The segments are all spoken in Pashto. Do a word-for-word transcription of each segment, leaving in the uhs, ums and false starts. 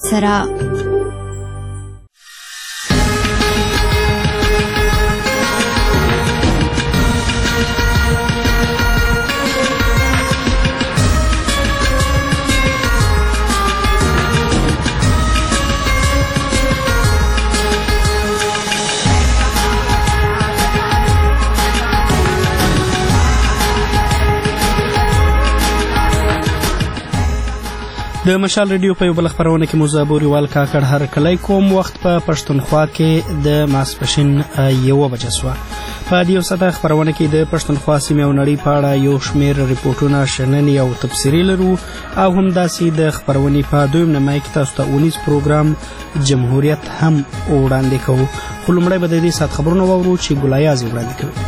سره. د مشال ریډیو په یو بل خپرونه کې مزابوري وال کاکړ هر کلی کوم وخت په پښتونخوا کې د ماسپښین یوه بجه شوه. په دې یو ساعته خپرونه کې د پښتونخوا سیمې او نړۍ په اړه یو شمېر ریپورټونه، شننې او تبصرې لرو او همداسې د خپرونې په دویم نیمایي کې تاسو ته اونیز پروګرام جمهوریت هم وړاندې کوو. خو لومړی به د دې ساعت خبرونه واورو چې ګلایاز یې وړاندې کوي.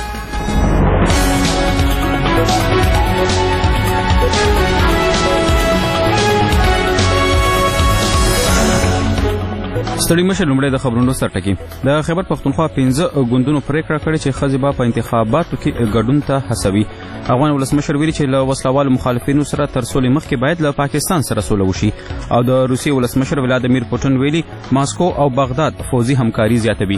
ستړي مشر لومړی د خبرونو سرټکی. د خیبر پښتونخوا پنځه ګوندونو پریکړه کړې چې ښځې به په انتخاباتو کې ګډون ته هڅوي. افغان ولسمشر ویلي چې له وسلوالو مخالفینو سره تر سولې مخکې باید له پاکستان سره سوله وشي. او د روسیې ولسمشر ولادیمیر پوټین ویلي ماسکو او بغداد فوزي همکاري زیاتوي.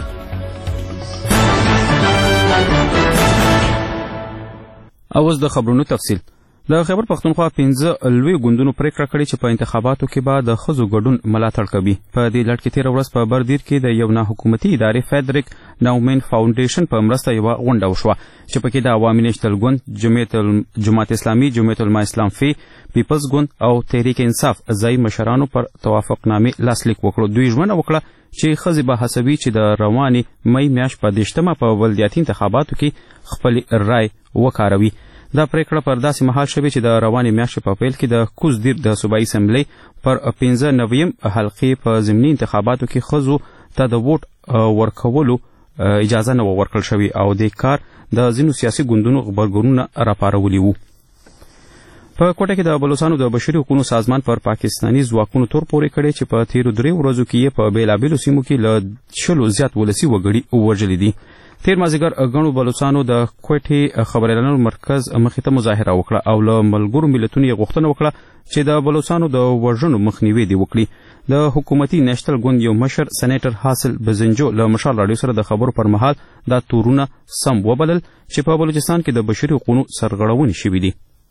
او اوس د خبرونو تفصیل. د خیبر پښتونخوا پنځه لوی ګوندونو پریکړه کړې چې په انتخاباتو کې به د ښځو ګډون ملاتړ کوي. په دې لړ کې تېره ورځ په بردیر کې د یو ناحکومتي ادارې فیدریک ناومین فاونډیشن په مرسته یوه غونډه وشوه چې پکې د عوامي نېشنل ګوند، جماعت اسلامي، جمعیت العلماء اسلام فی، پیپلز ګوند او تحریک انصاف ځایي مشرانو پر توافقنامې لاسلیک وکړو. دوی ژمنه وکړه چې ښځې به هڅوي چې د روانې مۍ میاشت په دېرشمه په ولدیاتي انتخاباتو کې خپلې رای وکاروي. دا پریکړه پر داسې مهال شوې چې د روانې میاشتې په پیل کې د کوز دیر د صوبایي اسمبلۍ پر پنځه نویم حلقې په ضمني انتخاباتو کې ښځو ته د ووټ ورکولو اجازه نه وه ورکړل شوې او دې کار د ځینو سیاسي ګوندونو غبرګونونه راپارولي وو. په کوټه کې د بلوڅانو د بشري حقوقو سازمان پر پاکستاني ځواکونو تور پورې کړی چې په تیرو درې ورځو کې یې په بېلابېلو سیمو کې له شلو زیات ولسي وګړي وژلي دي. تیر مازدیګر ګڼو بلوڅانو د کوټې خبریالانو مرکز مخې ته مظاهره وکړه او له ملګرو ملتونو یې غوښتنه وکړه چې د بلوڅانو د وژنو مخنیوی دې وکړي. د حکومتي نیشنل ګوند یو مشر سینیټر حاصل بزنجو له مشال راډیو سره د خبرو پر مهال دا تورونه سم وبلل چې په بلوچستان کې د بشري حقوقو سرغړونې شوي دي.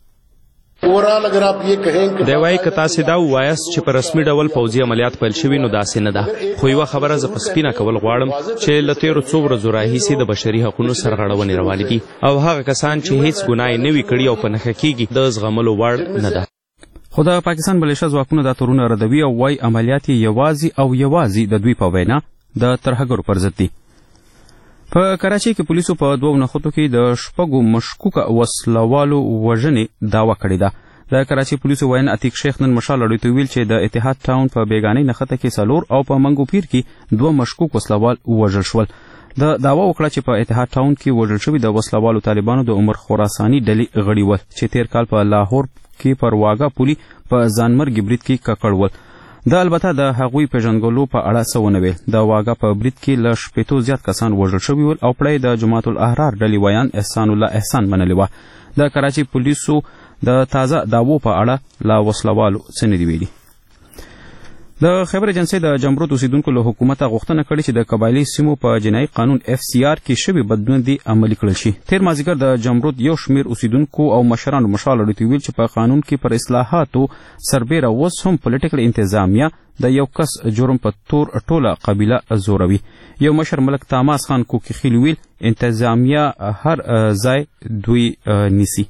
دی وایي که تاسې دا ووایاست چې په رسمي ډول پوځي عملیات پیل شوي نو داسې نه ده، خو یوه خبره زه په سپینه کول غواړم چې له تېرو څو ورځو راهیسې د بشري حقونو سرغړونې روانې دي او هغه کسان چې هیڅ ګناه یې نه وي کړي او په نښه کېږي د زغملو وړ نه ده. خو د پاکستان ملیشه ځواکونه دا تورونه ردوي او وایي عملیات یې یوازې او یوازې د دوی په وینا د ترهګرو پر ضد دي. په کراچۍ کې پولیسو په دوو نښتو کې د شپږو مشکوکه وسلوالو وژنې دعوه کړې ده. د کراچۍ پولیسو ویاند عتیق شیخ نن مشال راډیو ته ویل چې د اتحاد ټاون په بیګانۍ نښته کې څلور او په منګو پیر کې دوه مشکوک وسلوال وژل شول. د دعوه وکړه چې په اتحاد ټاون کې وژل شوي د وسلوالو طالبانو د عمر خراساني ډلې غړي ول چې تیر کال په لاهور کې پر واګه پولي په ځانمرګي برید کې ککړ ول. د البته د هغوی پیژنګلو په اړه څه ونه ویل. د واګه په برید کې له شپېتو زیات کسان وژل شوي ول او پړه د جماعت الاحرار ډلې ویاند احسان الله احسان منلې وه. د کراچۍ پولیسو د تازه دعوو په اړه لا وسلوالو څه نه دي ویلي. د خیبر ایجنسۍ د جمرود اوسیدونکو له حکومته غوښتنه کړې چې د قبایلي سیمو په جنایي قانون اف سی آر کې شوي بدلون دي عملي کړل شي. تیر مازدیګر د جمرود یو شمېر اوسیدونکو او مشرانو مشال راډیو ته ویل چې په قانون کې پر اصلاحاتو سربیره اوس هم پولیټیکل انتظامیه د یو کس جرم په تور ټوله قبیله زوروي. یو مشر ملک تاماس خان کوکیخیل ویل انتظامیه هر ځای دوی نیسي.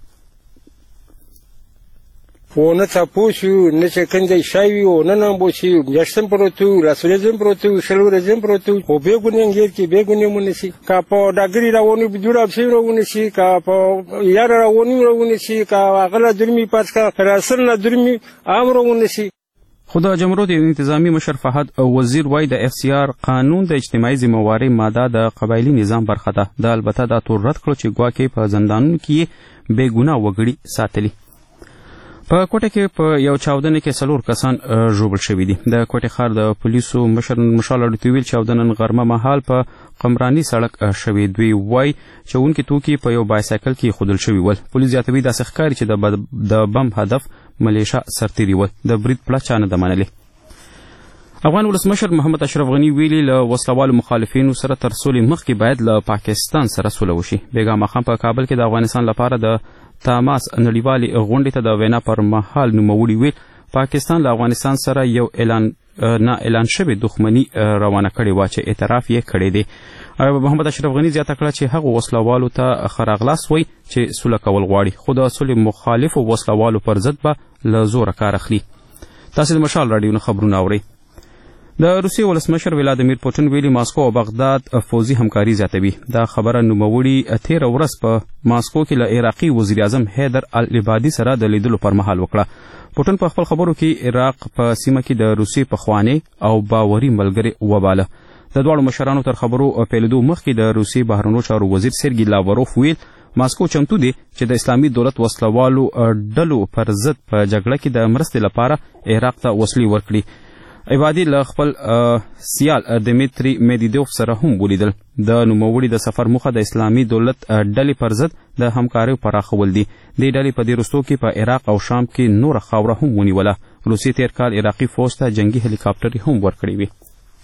و نه تپوس و نه چکنده شایی و نه نامبوسی و گشتن پروتو رسولزم پروتو شلورزم پروتو و بیگونی انگیر که بیگونی مونسی که پا دگری روانی بدور ابسی روانیسی که پا یار روانی روانیسی که اقلا درمی پس که رسل ندرمی عام روانیسی. خو د جمهوریت انتظامی مشر فهد وزیر وای د اف سی آر قانون د اجتماعي ذمہواری ماده د قبایلی نظام برخه ده. د البته دا تور رد کړو چې ګواکې په زندانونو کې بې ګناه وګړي ساتلي. په کوټه کې په یو چاودنه کې څلور کسان ژوبل شوي دي. د کوټه ښار د پولیسو مشر مشال راډیو ته ویل چاودنه نن غرمه مهال په قمرانی سړک شوې. دوی وای چونکي توکي په یو بایسیکل کې خودل شوي ول. پولیس زیاتوي داسې ښکاري چې د بم هدف ملیشه سرتیري ول. د برید پړه چا نه ده منلې. افغان ولسمشر محمد اشرف غنی ویلي له وسلوالو مخالفینو سره تر سولې مخکې باید له پاکستان سره سوله وشي. بیګا ماښام په کابل کې د افغانستان لپاره د تماس نړیوالې غونډې ته د وینا پر مهال نوموړي ویل پاکستان له افغانستان سره یو اعلان نه اعلان شوی دښمني روانه کړې وه چې اعتراف یې کړی دی. محمد اشرف غنی زیاته کړه چې هغو وسلوالو ته ښه راغلاست وایي چې سوله کول غواړي، خو د سولې مخالفو وسلوالو پر ضد به له زوره کار اخلي. تاسې د مشال راډیو نه خبرونه اورئ. د روسیې ولسمشر ولادیمیر پوټین ویلي ماسکو او بغداد فوزي همکاري زیاتوي. دا خبره نوموړي تېره ورځ په ماسکو کې له عراقي وزیر اعظم حیدر العبادي سره د لیدلو پر مهال وکړه. پوټین په خپل خبرو کې عراق په سیمه کې د روسیې پخوانی او باوري ملګری وباله. د دواړو مشرانو تر خبرو پیلېدو مخکې د روسیې بهرنیو چارو وزیر سرګي لاوروف ویل ماسکو چمتو دی چې د اسلامي دولت وسلوالو ډلو پر ضد په جګړه کې د مرستې لپاره عراق ته وسلې ورکړي. عبادي له خپل سیال دمیتری میدیدوف سره هم ولیدل. د نوموړي د سفر موخه د اسلامي دولت ډلې پر ضد د همکاریو پراخول دي. دې ډلې په دې وروستو کې په عراق او شام کې نوره خاوره هم ونیوله. روسیې تېر کال عراقي فوج ته جنګي هلیکاپټرې هم ورکړې وې.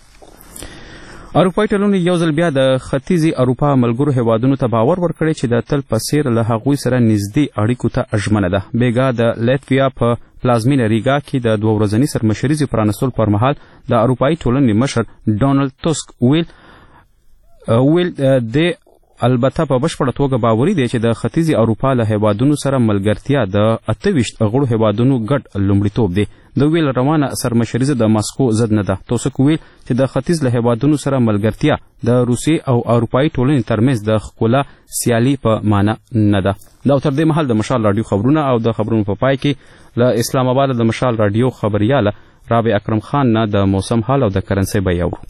اروپایي ټولنې یو ځل بیا د ختیځې اروپا ملګرو هیوادونو ته باور ورکړی چې د تل په څېر له هغوی سره نږدې اړیکو ته ژمنه ده. بیګا د لیتویا په پلازمینه ریګا کې د دوه ورځني سرمشریزې پرانستلو پر مهال د اروپایي ټولنې مشر ډونالډ ټسک ویل ویل د البته په بشپړه توګه باوري دی چې د ختیځې اروپا له هیوادونو سره ملګرتیا د اته ویشت غړو هیوادونو ګډ لومړیتوب دی. د ویل روانه سرمشریزه د ماسکو ضد نه ده. ټسک ویل چې د ختیځ له هیوادونو سره ملګرتیا د روسیې او اروپایي ټولنې ترمنځ د ښکلا سیالي په معنا نه ده. دا تر دې مهال د مشال راډیو خبرونه او د خبرونو په پای کې له اسلام آباد د مشال راډیو خبرياله رابع اکرم خان نه د موسم حال او د کرنسي بیه اورو.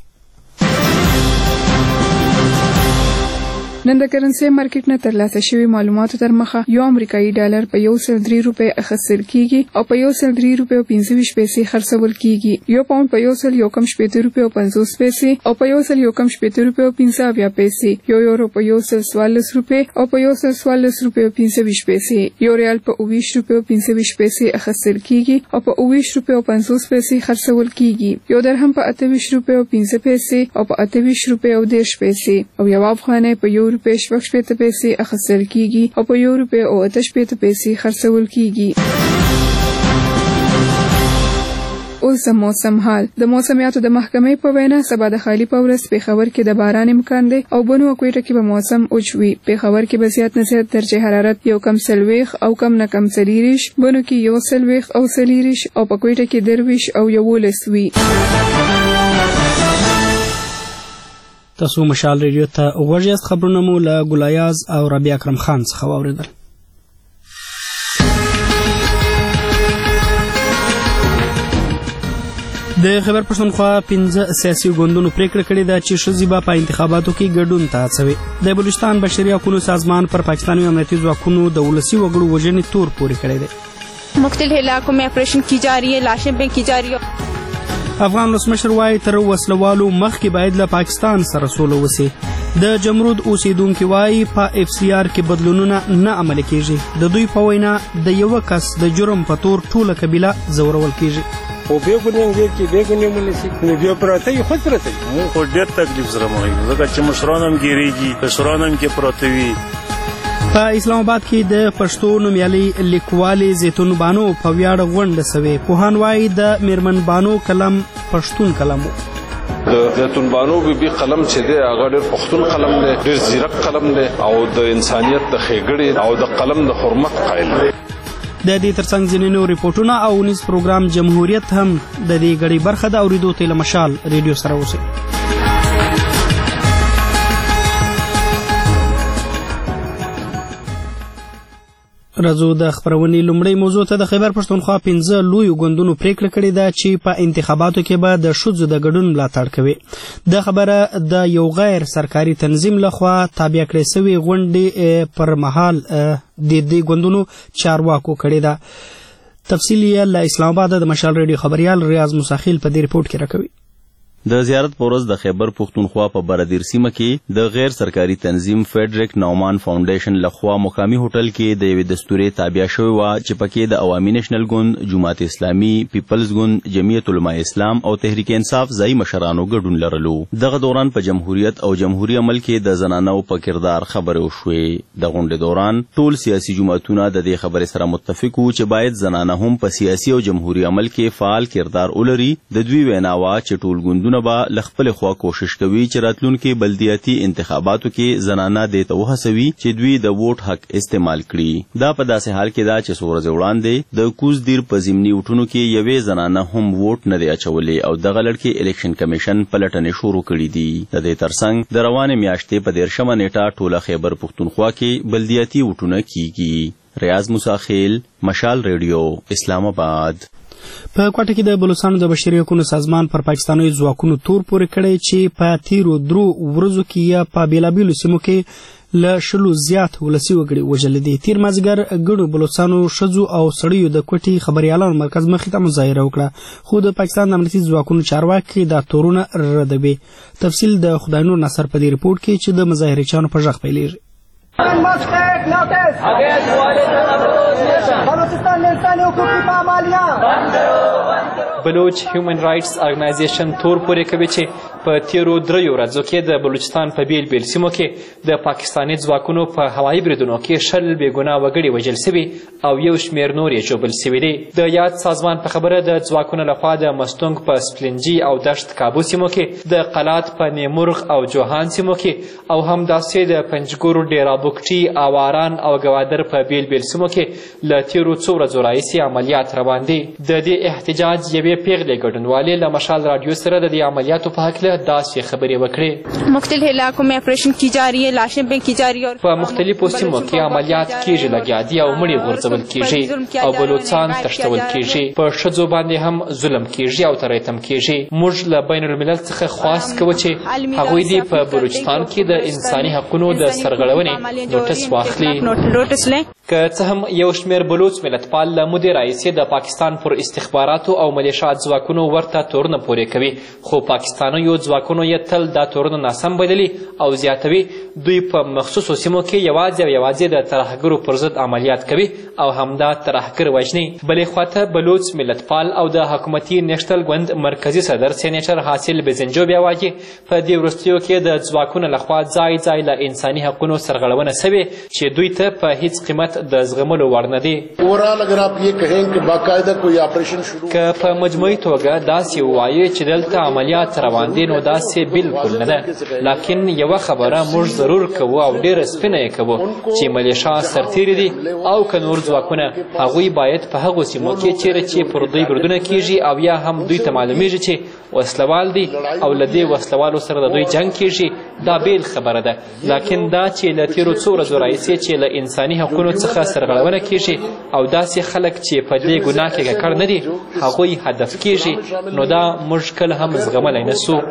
نن د کرنسي مارکیټ نه ترلاسه شوی معلوماتو تر مخه یو امریکایي ډالر په یو سل درې روپۍ اخیستل کیږي او په یو سل درې روپۍ او پنځه ویشت پیسې خرڅول کیږي. یو پاوند په یو سل یو کم شپېته روپۍ او پنځوس پیسې او په یو سل یو کم شپېته روپۍ او پنځه اویا پیسې. یو یورو په یو سل څوارلس روپۍ او په یو سل څوارلس روپۍ او پنځه ویشت پیسې. یو ریال په اوه ویشت روپۍ او پنځه ویشت پیسې اخیستل کیږي او په اوه ویشت روپۍ او پنځوس پیسې خرڅول کیږي. یو درهم په اته ویشت روپۍ او پنځه پیسې او په اته ویشت روپۍ او دېرش پیسې او یو افغانۍ په یو روپۍ شپږ شپېته پیسې اخیستل کیږي او په یو روپۍ او اته شپېته پیسې خرڅول کیږي. اوس د موسم حال. د موسمیاتو د محکمې په وینا سبا د خالي په ورځ پېښور کې د باران امکان دی او بنو او کویټه کې به موسم اوچ وي. پېښور کې به زیات نه زیات درجه حرارت یو کم څلوېښت او کم نه کم څلېرویشت، بنو کې یو څلوېښت او څلېرویشت او په کویټه کې درویشت او یولس وي. تاسو مشال ریډیو ته غوږ یاست. خبرونه مو له ګلایاز او رابع اکرم خان څخه واورېدل. د خیبر پښتونخوا پنځه سیاسي ګوندونو پریکړه کړې ده چې ښځې به په انتخاباتو کې ګډون ته هڅوي. د بلوچستان بشري حقوقو سازمان پر پاکستاني امنیتي ځواکونو د ولسي وګړو وژنې تور پورې کړی دی. مختلف علاقوں میں آپریشن کی جا رہی ہے، لاشیں پہ کی جا رہی ہے. افغان ولسمشر وایي تر وسلوالو مخکې باید له پاکستان سره سوله وسي. د جمرود اوسیدونکي وایي په اف سی آر کې بدلونونه نه عملي کیږي. د دوی په وینا د یو کس د جرم په تور ټوله قبیله ځورول کیږي. او به ګونګیر کې به ګونګونه سي نو بیا پراته خو پراته مو خو ډېر تکلیف سره مو ځکه چې مشرانم ګیریږي مشرانم کې پراته وي. په اسلام آباد کې د پښتو نومیالي لیکوالې زیتون بانو په ویاړ غونډه سوې. پوهان وایي د میرمن بانو کلم پښتون کلم و. د زیتون بانو بیبي قلم چې دی هغه ډېر پښتون قلم دی، ډېر زیرک قلم دی او د انسانیت د ښېګړې او د قلم د حرمت قایل دی. د دې ترڅنګ ځینې نور ریپورټونه او نیز پروګرام جمهوریت هم د دې غړي برخه د اورېدو ته له مشال ریډیو سره اوسئ. راځو د خبرونې لومړۍ موضوع ته. د خیبر پښتونخوا پنځه لویو ګوندونو پریکړه کړې ده چې په انتخاباتو کې به د ښځو د ګډون ملاتړ کوي. دا خبره د یو غیر سرکاري تنظیم لخوا تابع کړې شوې غونډې پر مهال د دې ګوندونو چارواکو کړې ده. تفصیل یې له اسلام آباد د مشال ریډیو خبريال ریاض مساخیل په دې ریپورت کې راکوي. د زیارت په ورځ د خیبر پښتونخوا په برادر سیمه کې د غیر سرکاري تنظیم فیډریک نومان فاونډیشن لخوا مقامی هوټل کې د یوې دستورې تابع شوی و چې پکې د عوامي نېشنل ګوند، جماعت اسلامي، پیپلز ګوند، جمعیت علماء اسلام او تحریک انصاف ځایي مشرانو ګډون لرلو. دغه دوران په جمهوریت او جمهوریت عمل کې د زنانو په کردار خبرې وشوې. د غونډې دوران ټول سیاسي جماعتونه د دې خبرې سره متفق وو چې باید زنانه هم په سیاسي او جمهوریت عمل کې فعال کردار ولري. د دوی وینا وا چې ټول ګوندونه با لخپل خوا کوشش کوي چې راتلونکي بلدیاتي انتخاباتو کې زنانه د ته وهڅوي چې دوی د ووټ حق استعمال کړي. دا په داسې حال کې دا چې څو ورځې وړاندې د کوز دیر په ضمني وټونو کې یوې زنانه هم ووټ نه دی اچولی او دغه لړ الیکشن کمیشن پلټنې شروع کړي دي. د دې ترڅنګ د روانې میاشتې په دیرشمه نیټه ټوله خیبر پښتونخوا کې بلدیاتي وټونه کیږي. ریاض موسی خیل، مشال ریډیو، اسلام آباد. په کوټه کې د بلوچستان د بشري حقوقو سازمان پر پاکستاني ځواکونو تور پورې کړی چې په تیرو درو ورځو کې یا په بیلابیلو سیمو کې له شلو زیات ولسي وګړي وژل دي. تیر مازدیګر ګڼو بلوچستانو ښځو او سړیو د کوټې خبريالانو مرکز مخې ته مظاهره وکړه، خو د پاکستان د امنیتي ځواکونو چارواکي دا تورونه ردوي. تفصیل د خدای نور نصر په دې رپورټ کې چې د مظاهرچیانو په غږ پیلېږي. بلوچ هیومن رائټس ارګنایزیشن تور پورې کوي چې په تیرو دریو ورځو کې د بلوچستان په بیل بیل سیمو کې د پاکستاني ځواکونو په هوایي بریدونو کې شل بې ګناه وګړي وژل سوي او یو شمېر نور یې ژوبل سوي دي. د یاد سازمان په خبره د ځواکونو لخوا د مستونګ په سپلنجي او دشت کابو سیمو کې، د قلات په نیمرغ او جوهان سیمو کې او همداسې د پنجګور، ډیرا بوکټي، اواران او ګوادر په بیل بیل سیمو کې له تیرو څو ورځو راهیسې عملیات روان دي. د دې احتجاج یوې پیغلې ګډونوالې له مشال راډیو سره د دې عملیاتو په هکله داسې خبرې وکړې. مختلف علاقوں میں آپریشن کی جا رہی ہے، لاشیں پہ کی جا رہی ہے. په مختلفو سیمو کې عملیات کیږي، لګیا دي او مړي غورځول کیږي او بلوچستان تښتول کیږي. په ښځو باندې هم ظلم کیږي او تریتم کیږي. موږ له بین الملل څخه خواست کوو چې هغوی دې په بلوچستان کې د انساني حقونو د سرغړونې نوټس واخلي. که څه هم یو شمېر بلوچ ملتپال له مودې راهیسې د پاکستان پر استخباراتو او ملیشات ځواکونو ورته تورونه پورې کوي، خو پاکستانیو ځواکونو یې تل دا تورونه ناسم بللي او زیاتوي. دوی په مخصوصو سیمو کې یوازې او یوازې د ترهګرو پر ضد عملیات کوي او همدا ترهګر وژني. بلې خواته بلوچ ملتپال او د حکومتي نیشنل ګوند مرکزي صدر سینیټر حاصل بزنجو بیا وایي په دې وروستیو کې د ځواکونو لخوا ځای ځای له انساني حقونو سرغړونه سوې چې دوی ته په هیڅ قیمت د زغملو وړ نه دي. که په مجموعي توګه داسې ووایي چې دلته عملیات روان دي نو داسې بالکل نه ده، لکن یوه خبره موږ ضرور کوو او ډېره سپینه یې کوو چې ملیشا سرتیري دي او که نور ځواکونه، هغوی باید په هغو سیمو کې چیرې چې پر دوی بریدونه کیږي او یا هم دوی ته معلومیږي چې وسلوال دي او له دې وسلوالو سره د دوی جنګ کیږي، دا بیل خبره ده. لکن دا چې له تیرو څو ورځو راهیسې چې له انساني حقونو څخه سرغړونه کیږي او داسې خلک چې په دې ګناه کې ککړ نه دي هغوی هدف کیږي، نو دا موږ کله هم زغملی نه سو.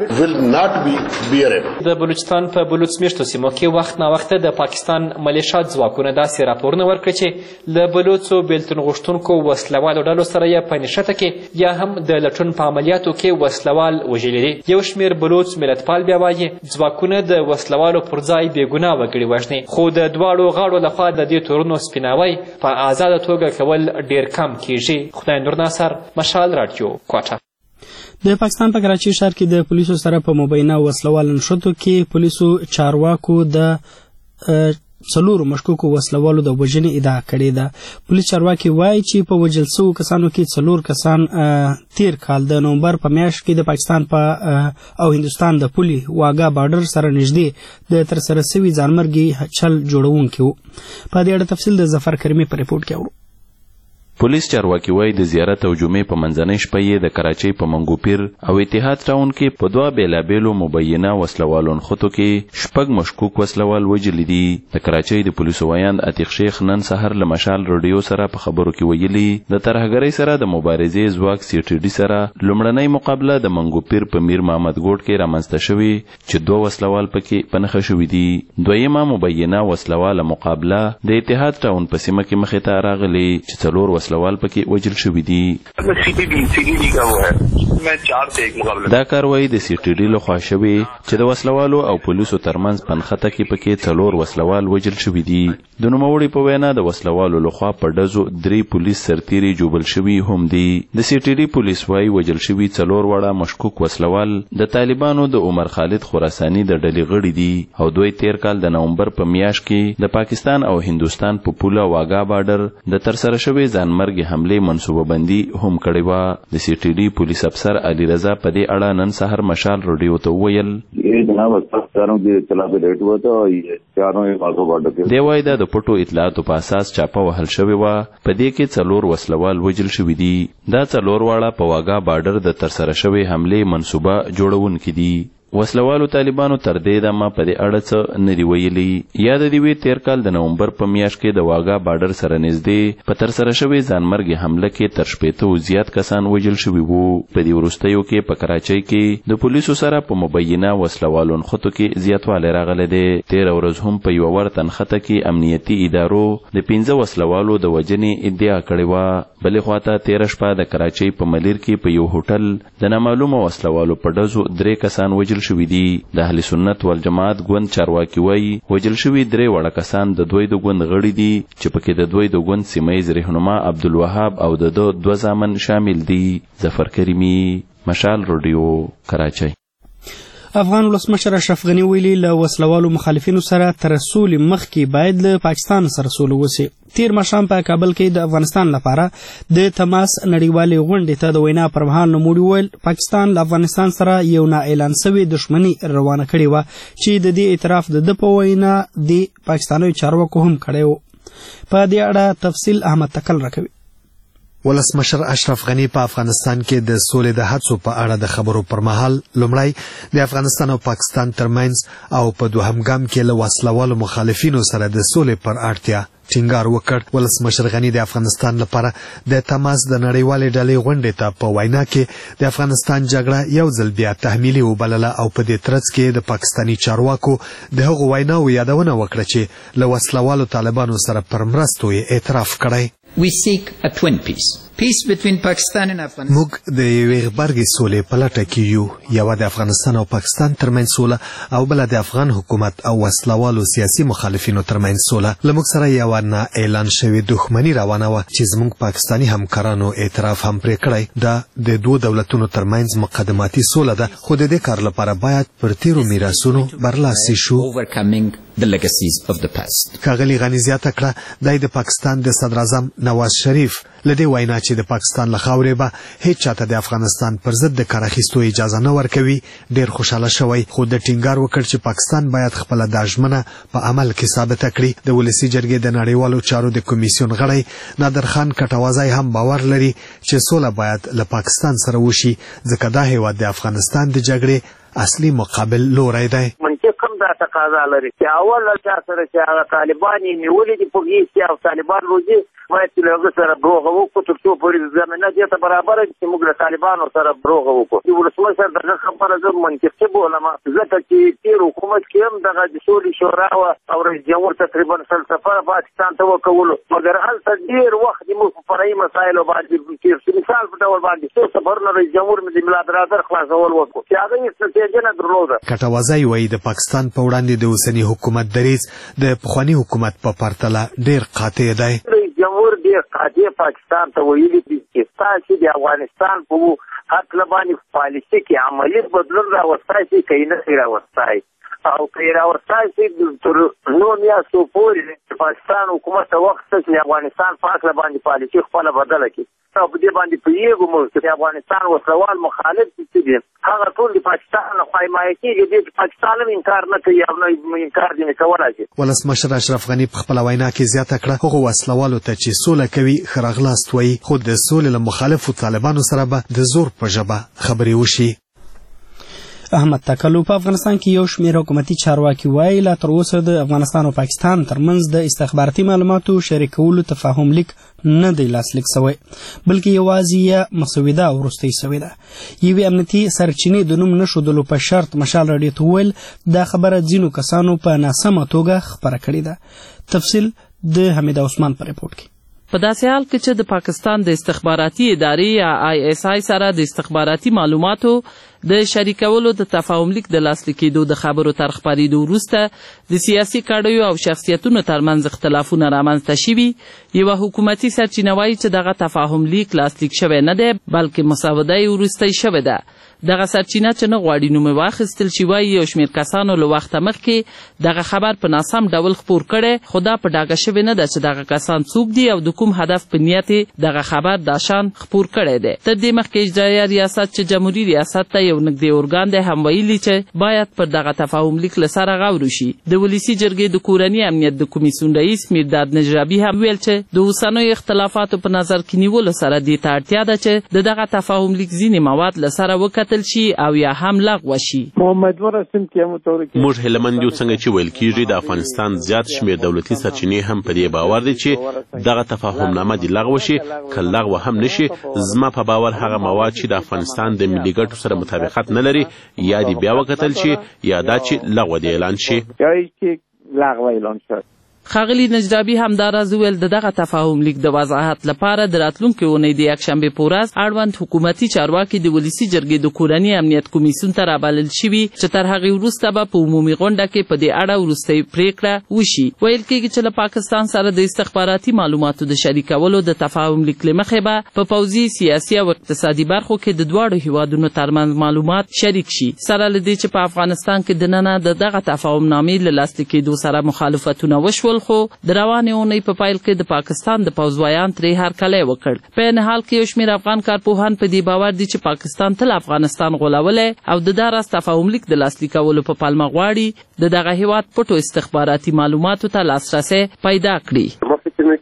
د بلوچستان په بلوچ میشتو سیمو کې وخت ناوخته د پاکستان ملیشات ځواکونه داسې راپورونه ورکړي چې له بلوڅو بیلتون غوښتونکو وسلوالو ډلو سره یې په نښته کې یا هم د لټون په عملیاتو کې وسلوال وژلي دي. یو شمېر بلوچ ملتپال بیا وایي ځواکونه د وسلوالو پر ځای بې ګناه وګړي وژني، خو د دواړو غاړو لخوا د دې تورونو سپیناوی په آزاده توګه کول ډېر کم کیږي. خدای نور ناصر، مشال راډیو، کوټه. د پاکستان په کراچي ښار کې د پولیسو سره په مبینه وسلوال نښتو کې پولیسو چارواکو د څلورو مشکوکو وسلوالو د وژنې ادعا کړې ده. پولیس چارواکي وایي چې په وژل شوو کسانو کې څلور کسان تیر کال د نومبر په میاشت کې د پاکستان په او هندوستان د پولي واګا بارډر سره نږدې د ترسره سوي ځانمرګي چل جوړونکي وو. په دې اړه تفصیل د ظفر کریمي په رپورټ کې اورو. پولیس چارواکي وایي د زیارت او جمعې په منځنۍ شپه یې د کراچۍ په منګوپیر او اتحاد ټاون کې په دوه بیلابیلو مبینه وسلوالو نښتو کې شپږ مشکوک وسلوال وژلي دي. د کراچۍ د پولیسو ویاند عتیق شیخ نن سهار له مشال رادیو سره په خبرو کې ویلي د ترهګرۍ سره د مبارزې ځواک سی ټي ډي سره لومړنۍ مقابله د منګوپیر په میر محمد ګوټ کې رامنځته شوې چې دوه وسلوال پکې په نښه شوي دي. دویمه مبینه وسلواله مقابله د اتحاد ټاون په سیمه کې مخې ته راغلې چې څلور وسلوال پکې وجل شوي دي. دا کاروایی د سی ټي ډي لخوا شوې چې د وسلوالو او پولیسو ترمنځ پنخته کې پکې څلور وسلوال وجل شوي دي. د نوموړي په وینا د وسلوالو لخوا په ډزو درې پولیس سرتیري جوبل شوي هم دي. د سی ټي ډي پولیس وايي وجل شوي څلور وړه مشکوک وسلوال د طالبانو د عمر خالد خراساني د ډلې غړي دي او دوی تیر کال د نومبر په میاشت کې د پاکستان او هندوستان په پوله واګا بارډر د ترسره شوې ځانمرګي حمله منصوبه بندي هم کړې و. د سی ټي ډي پولیس افسر علي رضا په دې اړه نن سحر مشال رادیو ته ویل دی وایي دا د پټو اطلاعاتو په اساس چاپه وهل شوې وه. په دې کې څلور وسلوال وجل شوي دي. دا څلور واړه په واګا بارډر د ترسره شوې حملې منصوبه جوړونکي دي. وسلوالو طالبانو تر دې دمه په دې اړه څه نه دي ویلي. یا د دې تیر کال د نومبر په میاشت کې د واګا بارډر سره نږدې په ترسره شوې ځانمرګي حمله کې تر شپېته زیات کسان وژل شوي وو. په دې وروستیو کې په کراچۍ کې د پولیسو سره په مبینه وسلوالو نښتو کې زیاتوالی راغلی دی. تېره ورځ هم په یوه ورته نښته کې امنیتي ادارو د پنځه وسلوالو د وژنې ادعا کړې وه. بلې خواته تېره شپه د کراچۍ په ملیر کې په یو هوټل د نامعلومه وسلوالو په ډزو درې کسان وژل شوي دي. د اهل سنت والجماعت ګوند چارواکي وایي وژل شوي درې وړه کسان د دوی د ګوند غړي دي چې پکې د دوی د ګوند سیمه ییز رهنما عبدالوهاب او د ده دوه زامن شامل دي. ظفر کریمي، مشال رادیو، کراچۍ. افغان ولسمشر اشرف غني ویلي له وسلوالو مخالفینو سره تر سولې مخکې باید له پاکستان سره سوله وشي. تیر ماښام په کابل کې د افغانستان لپاره د تماس نړیوالې غونډې ته د وینا پر مهال نوموړي وویل پاکستان له افغانستان سره یو نا اعلان شوې دښمني روانه کړې وه چې د دې اعتراف د ده په وینا د پاکستانیو چارواکو هم کړی و. په دې اړه تفصیل احمد تکل راکوي. ولسمشر اشرف غني په افغانستان کې د سولې د هڅو په اړه د خبرو پر مهال لومړی د افغانستان او پاکستان ترمنځ او په دوهم ګام کې له وسلوالو مخالفینو سره د سولې پر اړتیا ټینګار وکړ. ولسمشر غني د افغانستان لپاره د تماس د نړیوالې ډلې غونډې ته په وینا کې د افغانستان جګړه یو ځل بیا تحمیلي وبلله او په دې ترڅ کې د پاکستاني چارواکو د هغو ویناو یادونه وکړه چې له وسلوالو طالبانو سره پر مرستو یې اعتراف کړی. We seek a twin peace. Peace between Pakistan and Afghanistan. موږ د یوې غبرګې سولې په لټه کې یو. یوه د افغانستان او پاکستان ترمنځ سوله او بله د افغان حکومت او وسلوالو سیاسي مخالفینو ترمنځ سوله. له موږ سره یوه نا اعلان شوې دښمني روانه وه چې زموږ پاکستاني همکارانو اعتراف هم پرې کړی. دا د دوو دولتونو ترمنځ مقدماتي سوله ده خو د دې کار لپاره باید پر تیرو میراثونو برلاسي شو. ښاغلي غني زیاته کړه دی د پاکستان د صدراعظم نواز شریف له دې وینا چې د پاکستان له خاورې به هیڅ چاته د افغانستان پر ضد د کار اخیستو اجازه نه ورکوي ډېر خوشحاله شوی. خو د ټینګار وکړ چې پاکستان باید خپله دا ژمنه په عمل کې ثابته کړي. د ولسي جرګې د نړیوالو چارو د کمیسیون غړی نادر خان کټوازی هم باور لري چې سوله باید له پاکستان سره وشي ځکه دا هیواد د افغانستان د جګړې اصلي مقابل لوری دی. منطق هم دا تقاضا لري چې اول له چا سره چې هغه طالبان یې نیولي دي په هېڅ او طالبان روزي باید چې له هغه سره بروغه وکړو تر څو پورې زمینه دې ته برابره چې موږ له طالبانو سره بروغه وکړو. د ولسمشر دغه خبره زه منطقي بولم ځکه چې تېر حکومت کې هم دغه د سولې شورا وه او رئیس جمهور تقریبا سل سفره پاکستان ته وکولو مګر هلته ډېر وخت زموږ په فرعي مسایلو باندې تېر شو. مثال په ډول باندې څو سفرونه رئیس جمهور مې د ملا برادر خلاصول وکړو چې هغه هېڅ نتیجه نه درلوده. کټوازی وایي د پاکستان په وړاندې د اوسني حکومت دریځ د پخواني حکومت په پرتله ډېر قاطع دی. جمهور ډېر قاطع پاکستان ته ویلي دي چې تاسې د افغانستان په هکله باندې پالیسي کې عملي بدلون راوستی شي که یې نه شي راوستی او که یې راوستی شي تر نو میاشتو پورې پاکستان حکومت ته وخت شته چې د افغانستان په هکله باندې پالیسي خپله بدله کړي او په دې باندې پوهېږو موږ چې د افغانستان وسلوال مخالف چې دي هغه ټول د پاکستان لخوا حمایه کېږي دې چې پاکستان هم انکار نه کوي او نه انکار ځینې کولی شي. ولسمشر اشرف غني په خپله وینا کې زیاته کړه هغو وسلوالو ته چې سوله کوي ښه راغلاست وایي خو د سولې له مخالفو طالبانو سره به د زور په ژبه خبرې وشي. احمد تکلو په افغانستان کې یو شمېر حکومتي چارواکي وایي لا تر اوسه د افغانستان او پاکستان ترمنځ د استخباراتي معلوماتو شریکولو تفاهم لیک نه دی لاسلیک شوی بلکې یوازې یې مسوده وروستۍ شوې ده. یوې امنیتي سرچینې د نوم نه ښودلو په شرط مشال راډیو ته وویل دا خبره ځینو کسانو په ناسمه توګه خپره کړې ده. تفصیل د حمید عثمان په ریپورټ کې. په داسې حال کې چې د پاکستان د استخباراتي ادارې یا آی اس آی سره د استخباراتي معلوماتو د شریکولو د تفاهم لیک د لاسلیک کېدو د خبرو تر خپرېدو وروسته د سیاسي کډیو او شخصیتونو ترمنځ اختلافونه رامنځته شوي. یوه حکومتي سرچینه وایي چې دغه تفاهم لیک لاسلیک شوی نه دی بلکې مسوده یې وروستی شوې ده. دغه سرچینه چې نه غواړي نوم واخیستل شي وایي یو شمېر کسانو له وخته مخکې دغه خبر په ناسم ډول خپور کړی، خو دا په ډاګه شوې نه ده چې دغه کسان څوک دي او د کوم هدف په نیت دغه خبر دا شان خپور کړی دی. تر دې مخکې اجرایه ریاست چې جمهوري ریاست ته یو نږدې ارګان دی هم ویلي چې باید پر دغه تفاهم لیک له سره غور وشي. د ولسي جرګې د کورني امنیت د کمیسیون رئیس میرداد نجرابي هم ویل چې د اوسنیو اختلافاتو په نظر کې نیولو سره دې ته اړتیا ده چې د دغه تفاهم لیک ځینې مواد له سره وکتل شي او یا هم لغوه شي. موږ هیلمند یو څنګه چې ویل کیږي د افغانستان زیات شمېر دولتي سرچینې هم په دې باور دي چې دغه تفاهم نامه دې لغوه شي، که لغوه هم نشي زما په باور هغه مواد چې د افغانستان د ملي ګټو سره مطابقت نه لري یا دې بیا وکتل شي یا دا چې لغوه دې اعلان شي. لغوه اعلان شد. ښاغلي نجرابي همداراز وویل د دغه تفاهم لیک د وضاحت لپاره د راتلونکې اونۍ د یکشنبې په ورځ اړوند حکومتي چارواکي د ولسي جرګې د کورني امنیت کمیسیون ته رابلل شوي چې تر هغې وروسته به په عمومي غونډه کې په دې اړه وروستۍ پریکړه وشي. ویل کېږي چې له پاکستان سره د استخباراتي معلوماتو د شریکولو د تفاهم لیک له مخې به په پوځي، سیاسي او اقتصادي برخو کې د دواړو هیوادونو ترمنځ معلومات شریک شي. سره له دې چې په افغانستان کې دننه د دغه تفاهم نامې له لاسلیک کېدو سره مخالفتونه وشول، خو د روانې اونۍ په پیل کې د پاکستان د پوځویان ترې هرکلی وکړ. په عین حال کې یو شمېر افغان کارپوهان په دې باور دي چې پاکستان تل افغانستان غولولی او د دا راز تفاهم لیک د لاسلیکولو په پلمه غواړي د دغه هیواد پټو استخباراتي معلوماتو ته لاسرسی پیدا کړي.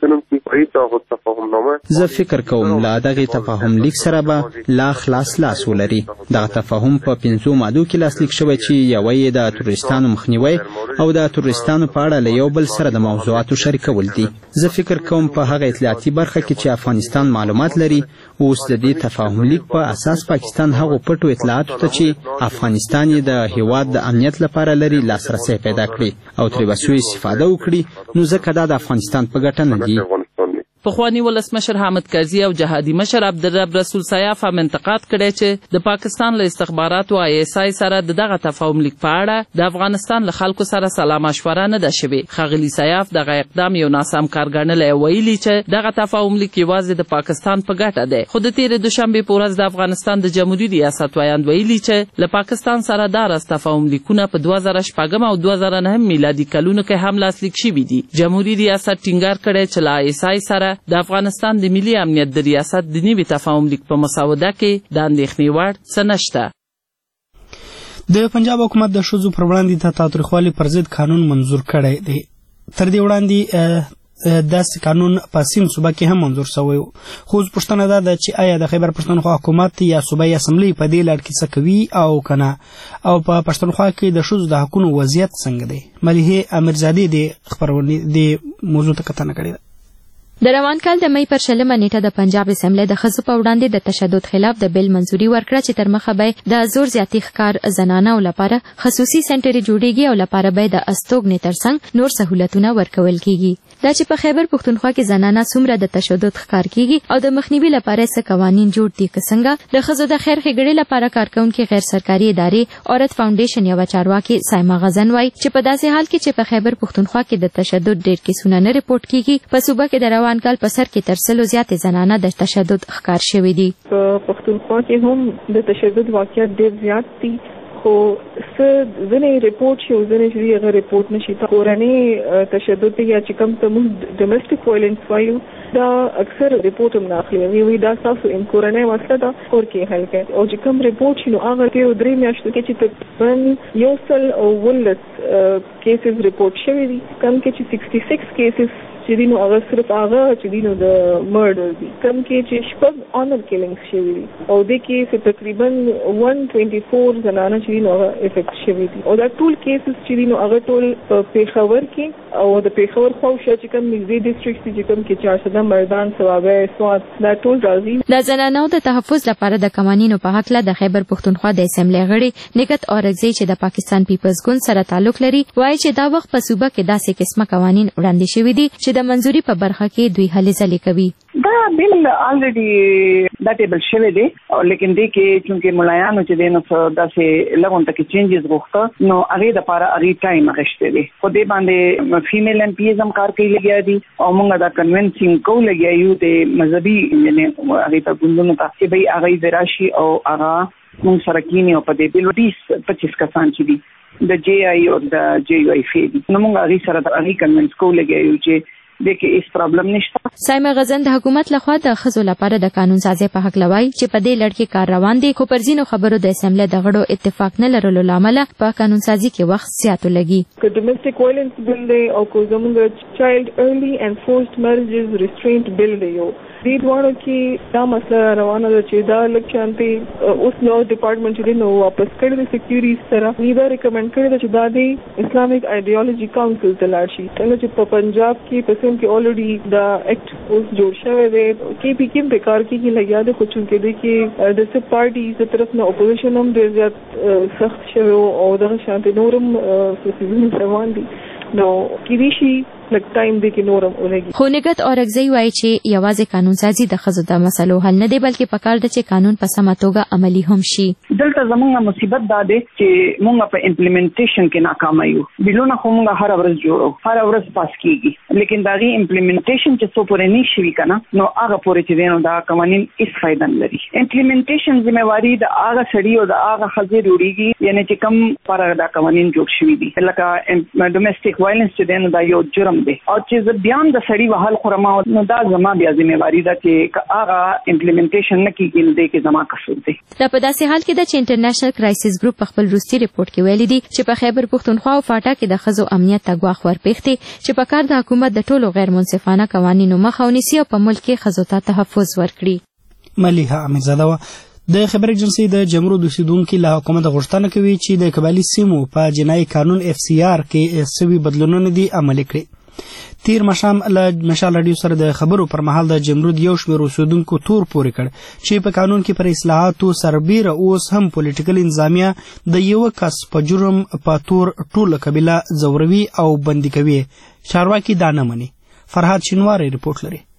زه فکر کوم له دغه تفاهم لیک سره به لا خلاص لاس ولري. دغه تفاهم په پنځو مادو کې لاسلیک شوی چې یوه یې د تروریستانو مخنیوی او د تروریستانو په اړه له یو بل سره د موضوعاتو شریکول دي. زه فکر کوم په هغه اطلاعاتي برخه کې چې افغانستان معلومات لري اوس د دې تفاهم لیک په اساس پاکستان هغو پټو اطلاعاتو ته چې افغانستان یې د هیواد د امنیت لپاره لري لاسرسی پیدا کړي او ترې به سوء استفاده وکړي، نو ځکه دا د افغانستان په ګټه نه دي. پخواني ولسمشر حامد کرزي او جهادي مشر عبدالرب رسول سیاف هم انتقاد کړی چې د پاکستان له استخباراتو آی اس آی سره د دغه تفاهم لیک په اړه د افغانستان له خلکو سره سلا مشوره نه ده شوې. ښاغلي سیاف دغه اقدام یو ناسم کار ګڼلی او ویلي چې دغه تفاهم لیک یوازې د پاکستان په ګټه دی. خو د تېرې دوشنبې په ورځ د افغانستان د جمهوري ریاست ویاند ویلي چې له پاکستان سره دا راز تفاهم لیکونه په دوه زره شپږم او دوه زره نهم میلادي کلونو کې هم لاسلیک شوي دي. جمهوري ریاست ټینګار کړی چې له آی اس آی سره د افغانستان د ملي امنیت د ریاست د نوي تفاهم لیک په مسوده کې د اندېښنې وړ څه نشته. د پنجاب حکومت د ښځو پر وړاندې د تاوتریخوالي پر ضد قانون منظور کړی دی. تر دې وړاندې داسې قانون په سیند صوبه کې هم منظور شوی و، خو اوس پوښتنه دا ده چې آیا د خیبر پښتونخوا حکومت یا صوبایي اسمبلۍ په دې لړ کې څه کوي او که نه، او په پښتونخوا کې د ښځو د حقونو وضعیت څنګه دی. ملیحې امیرزادې د خپرونې د موضوع ته کتنه کړې ده. د روان کال د مئی پر شلمه نیټه د پنجاب اسمبلی د ښځو په وړاندې د تشدد خلاف د بیل منظوري ورکړه چې تر مخه به د زور زیاتی ښکار زنانو لپاره خصوصي سنټرې جوړیږي او لپاره به د استوګنې ترڅنګ نور سهولتونه ورکول کیږي. دا چې په خیبر پښتونخوا کې زنانه څومره د تشدد ښکار کیږي او د مخنیوي لپاره څه قوانین جوړ دي، که څنګه د ښځو د خیر ښېګړې لپاره کارکوونکې غیر سرکاري ادارې عورت فاونډیشن یوه چارواکي سایمه غزن وایي چې په داسې حال کې چې په خیبر پښتونخوا کې د تشدد ډېر کیسونه نه ریپورټ کیږي، په صوبه کې د روان کال په سر کې تر سلو زیاتې زنانه د تشدد ښکار شوي دي. په پښتونخوا کې هم د تشدد واقعیت ډېر زیات دي، خو څه ځینې ریپورټ شي او ځینې چې هغه ریپورټ نشي. کورنۍ تشدد یا چې کوم ته موږ ډومestic violence وایو دا اکثر ریپورټ هم نه اخلي، وي دا تاسو ان کورنۍ مسله ده کور کې حل کړئ. او چې کوم ریپورټ شي نو هغه تېرو درې میاشتو کې چې تقریبا یو سل او اوولس کیسز ریپورټ شوي دي، کوم کې چې سکسټي سکس کیسز چې دي نو هغه صرف هغه چې دي نو د مرډر دي، کوم کې چې شپږ آنر کیلینګز شوي دي او دې کې چې تقریبا ون ټوینټي فور زنانه چې دي نو هغه افیکټ شوي دي. او دا ټول کیسز چې دي نو هغه ټول په پېښور کې او د پېښور خواوشا چې کوم نږدې ډسټرکټ دي چې کوم کې چارسده، مردان، صوابۍ، سوات دا ټول راځي. د زنانو د تحفظ لپاره د قوانینو په هکله د خیبر پښتونخوا د اسمبلی غړي نګهت اورکزی چې د پاکستان پیپلز ګوند سره تعلق لري وایي چې دا وخت په صوبه کې داسې قسمه قوانین وړاندې شوي دي چې چې د منځوري په برخه کې دوی هلې ځلې کوي. دا بل الریډي دا ټیبل شوی دی لیکن دې کې چې ملایانو چې دینو داسې لغون ته کې چینجز غوښته نو هغه د لپاره هغه ټایم غشته دی خو دې باندې فیمیل ایم پی هم کار کوي لګیا دي او موږ دا کنونسینګ کو لګیا یو د مذهبي یعنی هغه ته ګوندونو ته چې به هغه دراشي او هغه موږ سره کینی او په دې بل ودیس پچیس کسان چې دي د جی آی او د جی یو آی فی دي نو موږ هغه سره د هغه کنونس کو لګیا یو چې دغه هیڅ پرابلم نشته. سایمه غزن د حکومت لخوا د ښځو لپاره د قانون سازي په حق لوي چې په دې لړ کې کار روان دي خو پر ځینو خبرو د اسمبلی د غړو اتفاق نه لرلو لامل په قانون سازي کې وخت زیات لګي. که ډومېسټک وایلنس بل دی او کو زموږ چایلډ ارلی اینڈ فورسډ میریجز ریسټرینټ بل دی یو دې دوانو کې دا مسله روانه ده چې دا لږ شانتي اوس نو ډپارټمنټ چې نو واپس کړی د سکیورټي سره نیدا ریکمند کړی چې دا د اسلامیک ایډیالوژي کونسل ته لاړ شي څنګه چې په پنجاب کې په سم کې الریډي دا ایکټ اوس جوړ شوی دی کې پی کې په کار کې لګیا دی خو چې د کې د سب پارټي ز طرف نه اپوزیشن هم ډېر زیات سخت شوی او دا شانتي نورم فسیلونه روان دي نو کې شي لک ټایم دی کې نورم ولګي. خو نګت اورګزی وایي چې یوازې قانون سازي د ښځو د مسلو حل نه دی بلکې پکار ده چې قانون په سمه توګه عملي هم شي. دلته زموږه مصیبت دا دی چې موږ په امپلیمنټیشن کې ناکام یو. بلونه خو موږ هر ورځ جوړو هر ورځ پاس کیږي لیکن دا غي امپلیمنټیشن چې څو پورې نشي کنه نو هغه پورې چې دینو دا قوانين هیڅ فائدہ نه لري. امپلیمنټیشن ذمہواری د هغه سړي او د هغه خځې وروړي یعنی چې کم پر دا قوانين جوړ شوي دي لکه ډومېسټک وایلنس چې دینو دا یو جرم دی او چې بیان د سړي وحال خورما نو دا زما بیا ذمہواری ده چې هغه امپلیمنټیشن نه کیږي نو دې کې زما قصور دی. دا په داسې حال کې ده چې انټرنیشنل کرایسس ګروپ په خپل روسي ریپورت کې ویلي دي چې په خیبر پښتونخوا او فاټا کې د ښځو امنیت ته ګواښ ورپېښتې چې په کار د حکومت د ټولو غیر منصفانه قوانینو مخه ونیسي او په ملک کې ښځو ته تحفظ ورکړي. ملیحه امیرزاده د خبر ایجنسی د جمهور اوسیدونکو له حکومت غوښتنه کوي چې د قبایلی سیمو په جنایي قانون اف سی آر کې سوي بدلونونه دي عملي کړي. تیر مشام له مشال رادیو سره د خبرو پر مهال د جمهوریت یو شمېر اوسیدونکو تور پورې کړ چې په قانون کې پر اصلاحاتو سربیره اوس هم پولیټیکل انظامیه د یو کس په جرم په تور ټوله قبیله زوروي او بندي کوي. چارواکي دا نه مني. فرهاد شینواری رپورټ لري.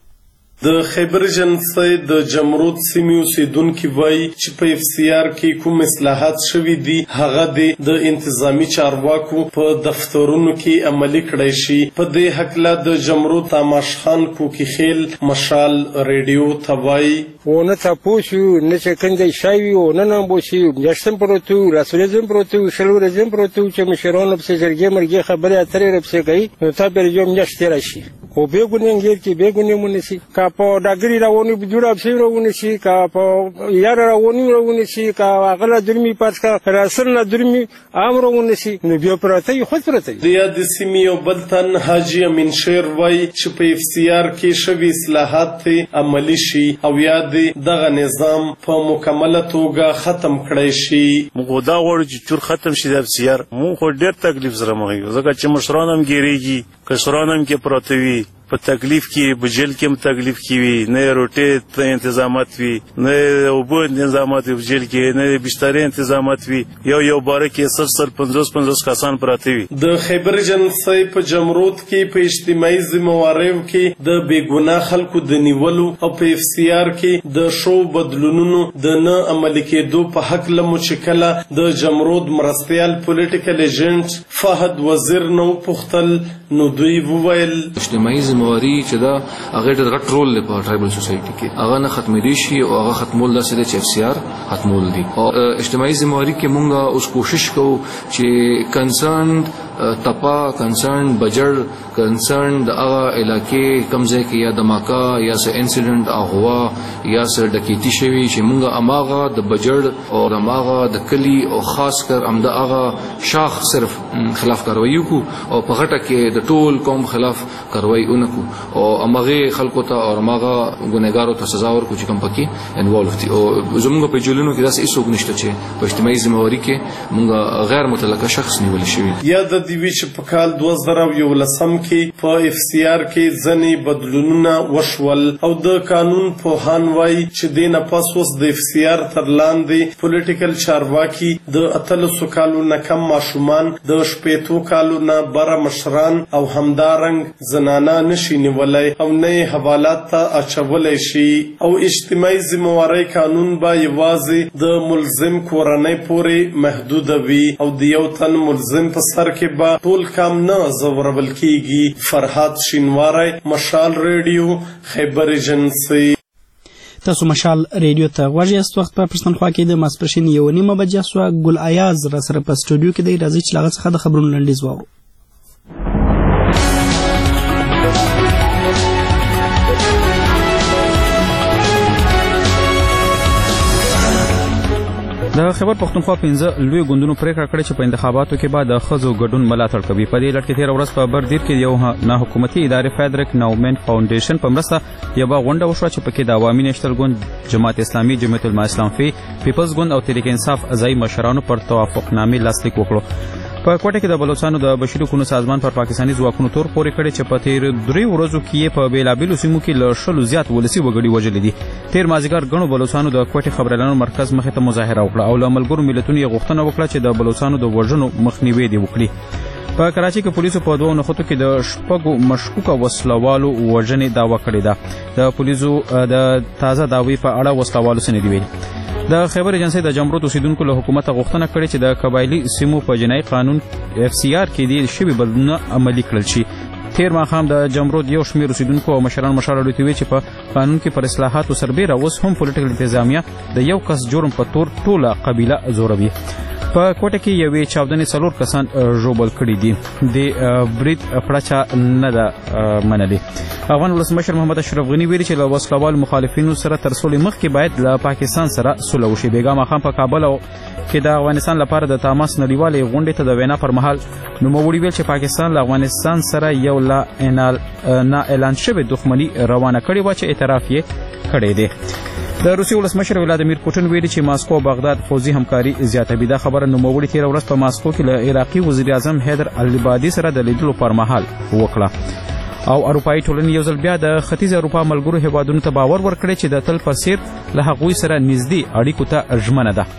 د خیبر ایجنسی د جمرود سیمې اوسیدونکي وایي چې په اف سی آر کې کوم اصلاحات شوي دي هغه د انتظامی چارواکو په دفترونو کې عملي کړی شي. په دې هکله د جمرود تاماش خان کوکي خیل مشال ریډیو ته وایي و نه تاسو نه چې کنده شایي او نه نه بوشي یشتم پروتو رسولزم پروتو شلورزم پروتو چې مشرانو په سرګي مرګي خبره اترې رپسې کوي نو تا به یوم نشته راشي خو به ګونې غیر کې به ګونې مونږ سي کا په داګری راونی بجوړه په راونی شي کا په یار راونی راونی شي کا غلا درمي پات کا راسل نه درمي امر راونی شي نو بیا پراته خو پراته د یاد سیمې او بلتن حاجی امین شیر وای چې په اف سی آر کې شوي اصلاحات عملی شي او یاد دغه نظام په مکمله توګه ختم کړی شي. موږ دا غواړو چې چور ختم شي د اف سی آر. موږ خو ډېر تکلیف سره مخ یو ځکه چې مشران هم ګیریږي کشران هم کې پراته وي په تکلیف کې بجل کې هم تکلیف کې وي نه روټي ته تنظیمات وي نه اوبو تنظیمات وي بجل کې نه بسترې تنظیمات وي یو یو باره کې سر سر پنځوس پنځوس کسان پراته وي. د خیبر ایجنسی په جمرود کې په اجتماعي ذمہواریو کې د بیګناه خلکو د نیولو او په اف سی آر کې د شو بدلونونو د نه عملي کېدو په حق له مشکله د جمرود مرستيال پولیټیکل ایجنټ فهد وزیر نو پختل نو دوی وویل اجتماعي ذمہواری چې دا هغه ډېر غټ رول لري په ټرایبل سوسایټي کې هغه نه ختمېدی شي او هغه ختمول داسې دی چې اف سی آر ختمول دي او اجتماعي ذمہواری کې مونږ اوس کوشش کوو چې کنسرن تپا کنسرن بجر کنسرن د هغه علاقې کمزې کې یا دماکا یا سه انسیډنټ اغوا یا سه ډکیتی شوی چې مونږ اماغه د بجر او اماغه د کلی او خاص کر امدا هغه شاخ صرف خلاف کاروي کو او په غټه کې د ټول قوم خلاف کاروي اونکو او اماغه خلکو ته او اماغه ګناګارو ته سزا ورکو چې کوم پکې انوالو دي او زموږ په جولونو کې داسې هیڅ نشته چې په اجتماعي ذمہواری کې مونږ غیر متعلقه شخص نیول شوی. یا د دې وي چې په کال دوه زره یولسم کې په اف سی آر کې ځینې بدلونونه وشول او د قانون پوهان وایي چې دې نه پس اوس د اف سی آر تر لاندې پولیټیکل چارواکي د اتلسو کالو نه کم ماشومان د شپېتو کالو نه بره مشران او همدارنګ زنانه نشي نیولی او نه یې حوالات ته اچولی شي او اجتماعي ذمهوارۍ قانون به یوازې د ملزم کورنۍ پورې محدوده وي او د یو تن ملزم په سر کې به ټول کام نه ځورول کیږي. فرهاد شینواری، مشال ریډیو، خیبر ایجنسی. تاسو مشال ریډیو ته غوږ یاست. وخت په پښتونخوا کې د ماسپښین یو نیمه بجه سوه. ګل ایاز را سره په سټوډیو کې دی. راځئ چې له هغه څخه د خبرونو لنډیز واورو. د خیبر پښتونخوا پنځه لوی ګوندونو پریکړه کړې چې په انتخاباتو کې به د ښځو ګډون ملاتړ کوي. په دې لړ کې تېره ورځ په بردیر کې یو نه حکومتي ادارې فیدرک نومن فاونډیشن په مرسته یوه غونډه وشوه چې پکې د عوامي نیشنل ګوند، جماعت اسلامي، جمعیت العلماء اسلام فی، پیپلز ګوند او تحریک انصاف ځایي مشرانو پر توافقنامې لاسلیک وکړو. په کوټه کې د بلوچستان د بشري حقوقو سازمان پر پاکستاني ځواکونو تور پورې کړی چې په تیر درې ورځو کې یې په بیلابیلو سیمو کې له شلو زیات ولسي وګړي وژلي دي. تیر مازدیګر ګڼو بلوچستانو د کوټې خبريالانو مرکز مخې ته مظاهره وکړه او له ملګرو ملتونو یې غوښتنه وکړه چې د بلوچستانو د وژنو مخنیوی دې وکړي. په کراچۍ کې پولیسو په دوو نښتو کې د شپږو مشکوکه وسلوالو وژنې دعوه کړې ده. د پولیسو د تازه دعوې په اړه وسلوالو څه نه دي ویلي. د خیبر ایجنسی د جمرود اوسیدونکو له حکومته غوښتنه کړې چې د قبایلي سیمو په جنایي قانون اف سی آر کې دې شوي بدلونونه عملي کړل شي. تیر ماښام د جمرود یو شمېر اوسیدونکو او مشران مشال راډیو ته ویل چې په قانون کې پر اصلاحاتو سربیره اوس هم پولیټیکل انتظامیه د یو کس جرم په تور ټوله قبیله زوروي. په کوټه کې یوې چاودنې څلور کسان ژوبل کړي دي. د برید پړچه نه ده منلې. افغان ولسمشر محمد اشرف غني ویلي چې له وسلوال مخالفینو سره تر سولې مخکې باید له پاکستان سره سوله وشي. بیګا ماښام په کابل کې د افغانستان لپاره د تماس نړیوالې غونډې ته د وینا پر مهال نوموړي ویل چې پاکستان له افغانستان سره یو لا نه اعلان شوې دښمني روانه کړې وه چې اعتراف یې کړی دی. د روسیې ولسمشر ولادیمیر پوټین ویلي چې ماسکو او بغداد پوځي همکاري زیاتوي. دا خبره نوموړي تېره ورځ په ماسکو کې له عراقي وزیر اعظم حیدر العبادي سره د لیدلو پر مهال وکړه. او اروپایي ټولنې یو ځل بیا د ختیځ اروپا ملګرو هیوادونو ته باور ورکړی چې د تل په څیر له هغوی سره نږدې اړیکو ته ژمنه ده.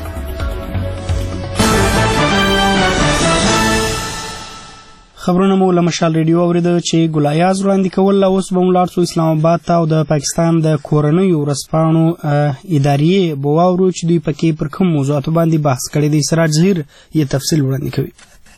خبرونه مو له مشال ریډیو اوریدل چې ګل ایاز وړاندې کول. اوس به مو لاړ شو اسلام آباد ته او د پاکستان د کورنیو ورځپاڼو ادارې به واورو چې دوی پکې پر کوم موضوعاتو باندې بحث کړی دی. سراج ظهیر یې تفصیل وړاندې کوي.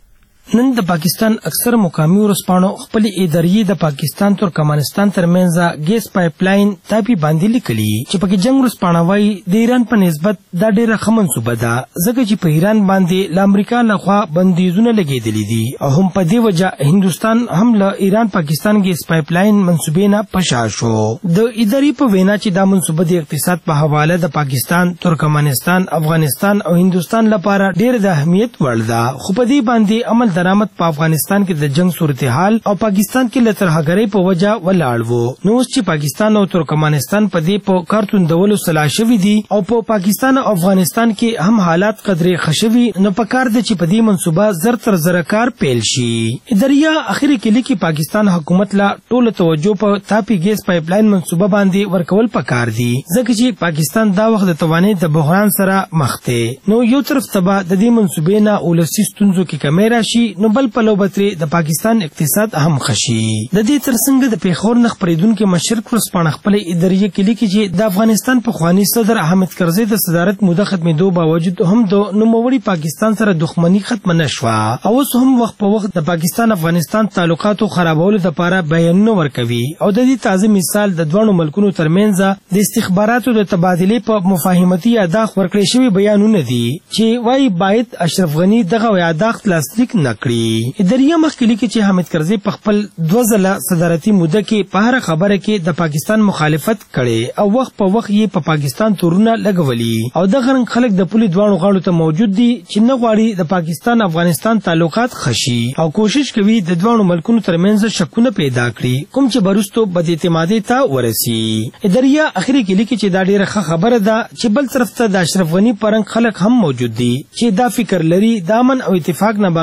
نن د پاکستان اکثر مقامی ورځپاڼو خپل ادارې د پاکستان ترکمنستان ترمنځ ګیس پایپ لاین تاپی باندې لیکلي چې پکې جنگ ورځپاڼه وایي د ایران په نسبت دا ډیره ښه منصوبه ده ځکه چې په ایران باندې له امریکا لخوا بندیزونه لګېدلي دي او هم په دې وجه هندوستان هم له ایران پاکستان ګیس پایپ لاین منصوبې نه په شا شو. د ادارې په وینا چې دا منصوبه د اقتصاد په حواله د پاکستان، ترکمنستان، افغانستان او هندوستان لپاره ډیره د اهمیت وړ ده، خو په دې باندې عمل درآمد په افغانستان کې د جنگ صورتحال او پاکستان کې له ترهګرۍ په وجه ولاړ وو. نو اوس چې پاکستان او ترکمنستان په دې په کارتوندولو سلا شوي دي او په پاکستان او افغانستان کې هم حالات قدرې ښه شوي، نو پکار ده چې په دې منصوبه زر تر زره کار پیل شي. ادارې اخري کې لیکي پاکستان حکومت لا ټوله توجه په تاپی ګیس پایپ لاین منصوبه باندې ورکول پکار دي ځکه چې پاکستان دا وخت د توانایي د بحران سره مخ دی. نو یو طرف ته به د دې منصوبې نه ولسي ستونزو کې کمی راشي، نو بل پلو بترې د پاکستان اقتصاد هم خشي. د دې ترڅنګ د پیښور نه خپرېدونکي مشرق ورځپاڼه خپل ادارې کې لیکي چې د افغانستان پخواني صدر حامد کرزي د صدارت موده ختمېدو باوجود هم د نوموړي پاکستان سره دښمني ختمه نه شوه او اوس هم وخت په وخت د پاکستان افغانستان تعلقاتو خرابولو لپاره بیانونه ورکوي او د دې تازه مثال د دواړو ملکونو ترمنځ د استخباراتو د تبادلې په مفاهمتي یاداښت ورکړی شوي بیانونه دي چې وایي باید اشرف غني دغه یاداښت لاسلیک نه کړي. ادارې مخکې لیکي چې حامد کرزي په خپل دوه ځله صدارتي موده کې په هره خبره کې د پاکستان مخالفت کړي او وخت په وخت یې په پاکستان تورونه لګولي او دغه رنګ خلک د پولي دواړو غاړو ته موجود دي چې نه غواړي د پاکستان افغانستان تعلقات خشي او کوشش کوي د دواړو ملکونو ترمنځ شکونه پیدا کړي کوم چې برستو بد اعتمادۍ ته ورسي. ادارې اخري کې لیکي چې دا ډیره ښه خبره ده چې بل طرف ته د اشرف غني پرنګ خلک هم موجود دي چې دا فکر لري د امن او اتفاق نه بغیر بل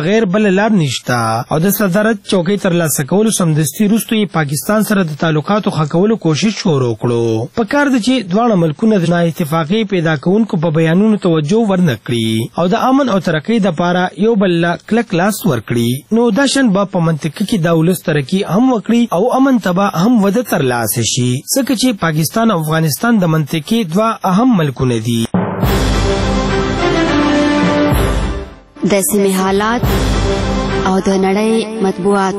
بل لار نشته او د صدارت چوکۍ ترلاسه کولو سمدستي وروسته یې پاکستان سره د تعلقاتو ښه کولو کوشش شروع کړو. په کار ده چې دواړه ملکونه د نااتفاقۍ پیدا کوونکو په بیانونو توجه ورنه کړي او د امن او ترقۍ دپاره یو بل له کلک لاس ورکړي. نو دا شان به په منطقه کې دا ولس ترقي هم وکړي او امن ته به هم وده ترلاسه شي، ځکه چې پاکستان او افغانستان د منطقې دوه اهم ملکونه دي. د سیمې حالات او د نړۍ مطبوعات.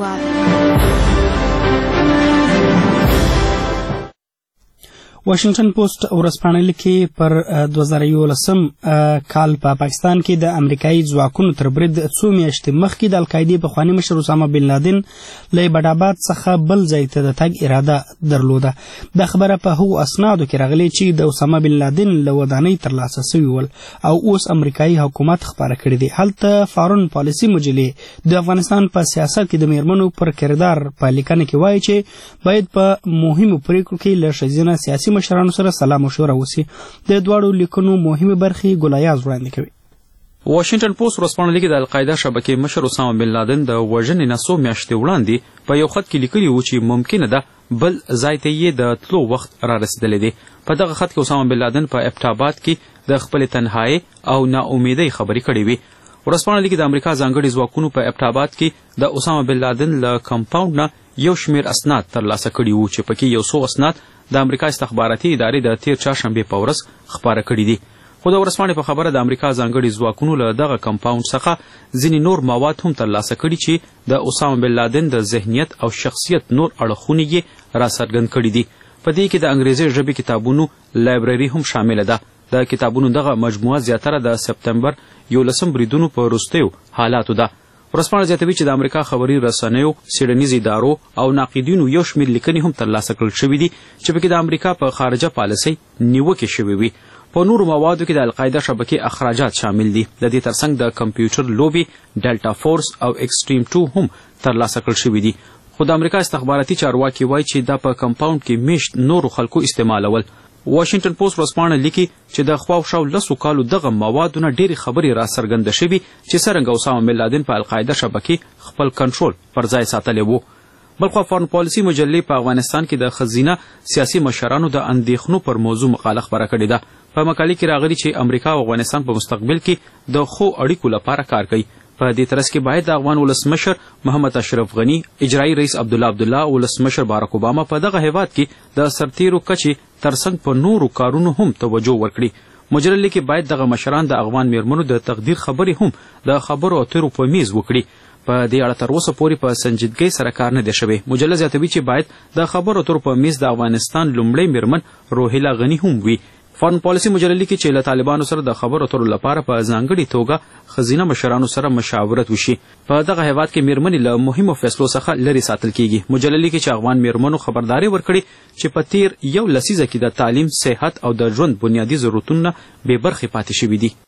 واشنگټن پوسټ ورځپاڼه لیکي پر دوه زره یولسم کال په پاکستان کې د امریکایي ځواکونو تر برید څو میاشتې مخکې د القاعدې پخواني مشر اسامه بن لادن له ایبټاباد څخه بل ځای ته د تګ اراده درلوده. دا خبره په هغو اسنادو کې راغلې چې د اسامه بن لادن له ودانۍ ترلاسه سوي ول او اوس امریکایي حکومت خپاره کړي دي. هلته فارن پالیسي مجلې د افغانستان په سیاست کې د میرمنو پر کردار په لیکنه کې وایي چې باید په مهمو پریکړو کې له ښځینه سیاسي مشرانو سره سلا مشوره وسی. د دواړو لیکنو مهمه برخې ګلایاز وړاندې کوي. واشنگټن پوسټ ورځپاڼه لیکي د القاعده شبکې مشر اسامه بن لادن د وژنې نه څو میاشتې وړاندې په یو خط کې لیکلي وو چې ممکنه ده بل ځای ته یې د تلو وخت را رسېدلی دی. په دغه خط کې اسامه بن لادن په ایبټاباد کې د خپلې تنهایۍ او ناامیدۍ خبرې کړې وې. ورځپاڼه لیکي د امریکا ځانګړي ځواکونو په ایبټاباد کې د اسامه بن لادن له کمپاونډ نه یو شمېر اسناد ترلاسه کړي وو چې پکې یو څو اسناد د امریکا استخباراتي ادارې د تیر چهارشنبې په ورځ خپاره کړي دي. خو د ورځپاڼې په خبره د امریکا ځانګړي ځواکونو له دغه کمپاونډ څخه ځینې نور مواد هم ترلاسه کړي چې د اسامه بن لادن د ذهنیت او شخصیت نور اړخونه یې راڅرګند کړي دي. په دې کې د انګریزي ژبې کتابونو لایبرري هم شامله ده. د کتابونو دغه مجموعه زیاتره د سپتمبر یولسم بریدونو په وروستیو حالاتو ده. ورځپاڼه زیاتوي چې د امریکا خبري رسنیو، څېړنیزو ادارو او ناقدینو یو شمېر لیکنې هم ترلاسه کړل شوي دي چې پکې د امریکا په خارجه پالیسۍ نیوکې شوې وي. په نورو موادو کې د القاعده شبکې اخراجات شامل دي. د دې ترڅنګ د کمپیوټر لوبې، ډیلټا فورس او ایکسټریم ټو هم ترلاسه کړل شوي دي. خو د امریکا استخباراتي چارواکي وایي چې دا په کمپاونډ کې میشت نورو خلکو استعمالول. واشنگټن پوسټ ورځپاڼه لیکي چې د خواوشاو لسو کالو دغه موادو نه ډېرې خبرې راڅرګنده شوي چې څرنګه اسامه بن لادن په القاعده شبکې خپل کنټرول پر ځای ساتلی و. بلخوا فارن پالیسي مجلې په افغانستان کې د ښځینه سیاسي مشرانو د اندېښنو پر موضوع مقاله خپره کړې ده. په مقالې کې راغلي چې امریکا او افغانستان په مستقبل کې د ښو اړیکو لپاره کار کوي. په دې ترڅ کې باید د افغان ولسمشر محمد اشرف غني، اجرایي رئیس عبدالله عبدالله، ولسمشر بارک اوباما په دغه هیواد کې د سرتیرو کچې ترڅنګ په نورو کارونو هم توجه ورکړي. مجلې لیکي باید دغه مشران د افغان میرمنو د تقدیر خبرې هم د خبرو اترو په میز وکړي. په دې اړه تر اوسه پورې په سنجیدګۍ سره کار نه دی شوی. مجله زیاتوي چې باید د خبرو اترو په میز د افغانستان لومړی میرمن روهیله غني هم وي. فارن پالیسي مجله لیکي چې له طالبانو سره د خبرو اترو لپاره په ځانګړې توګه ښځینه مشرانو سره مشاورت وشي. په دغه هیواد کې میرمنې له مهمو فیصلو څخه لرې ساتل کیږي. مجله لیکي چې افغان میرمنو خبرداری ورکړي چې په تیر یو لسیزه کې د تعلیم، صحت او د ژوند بنیادي ضرورتونه بې برخې پاتې شوي دي.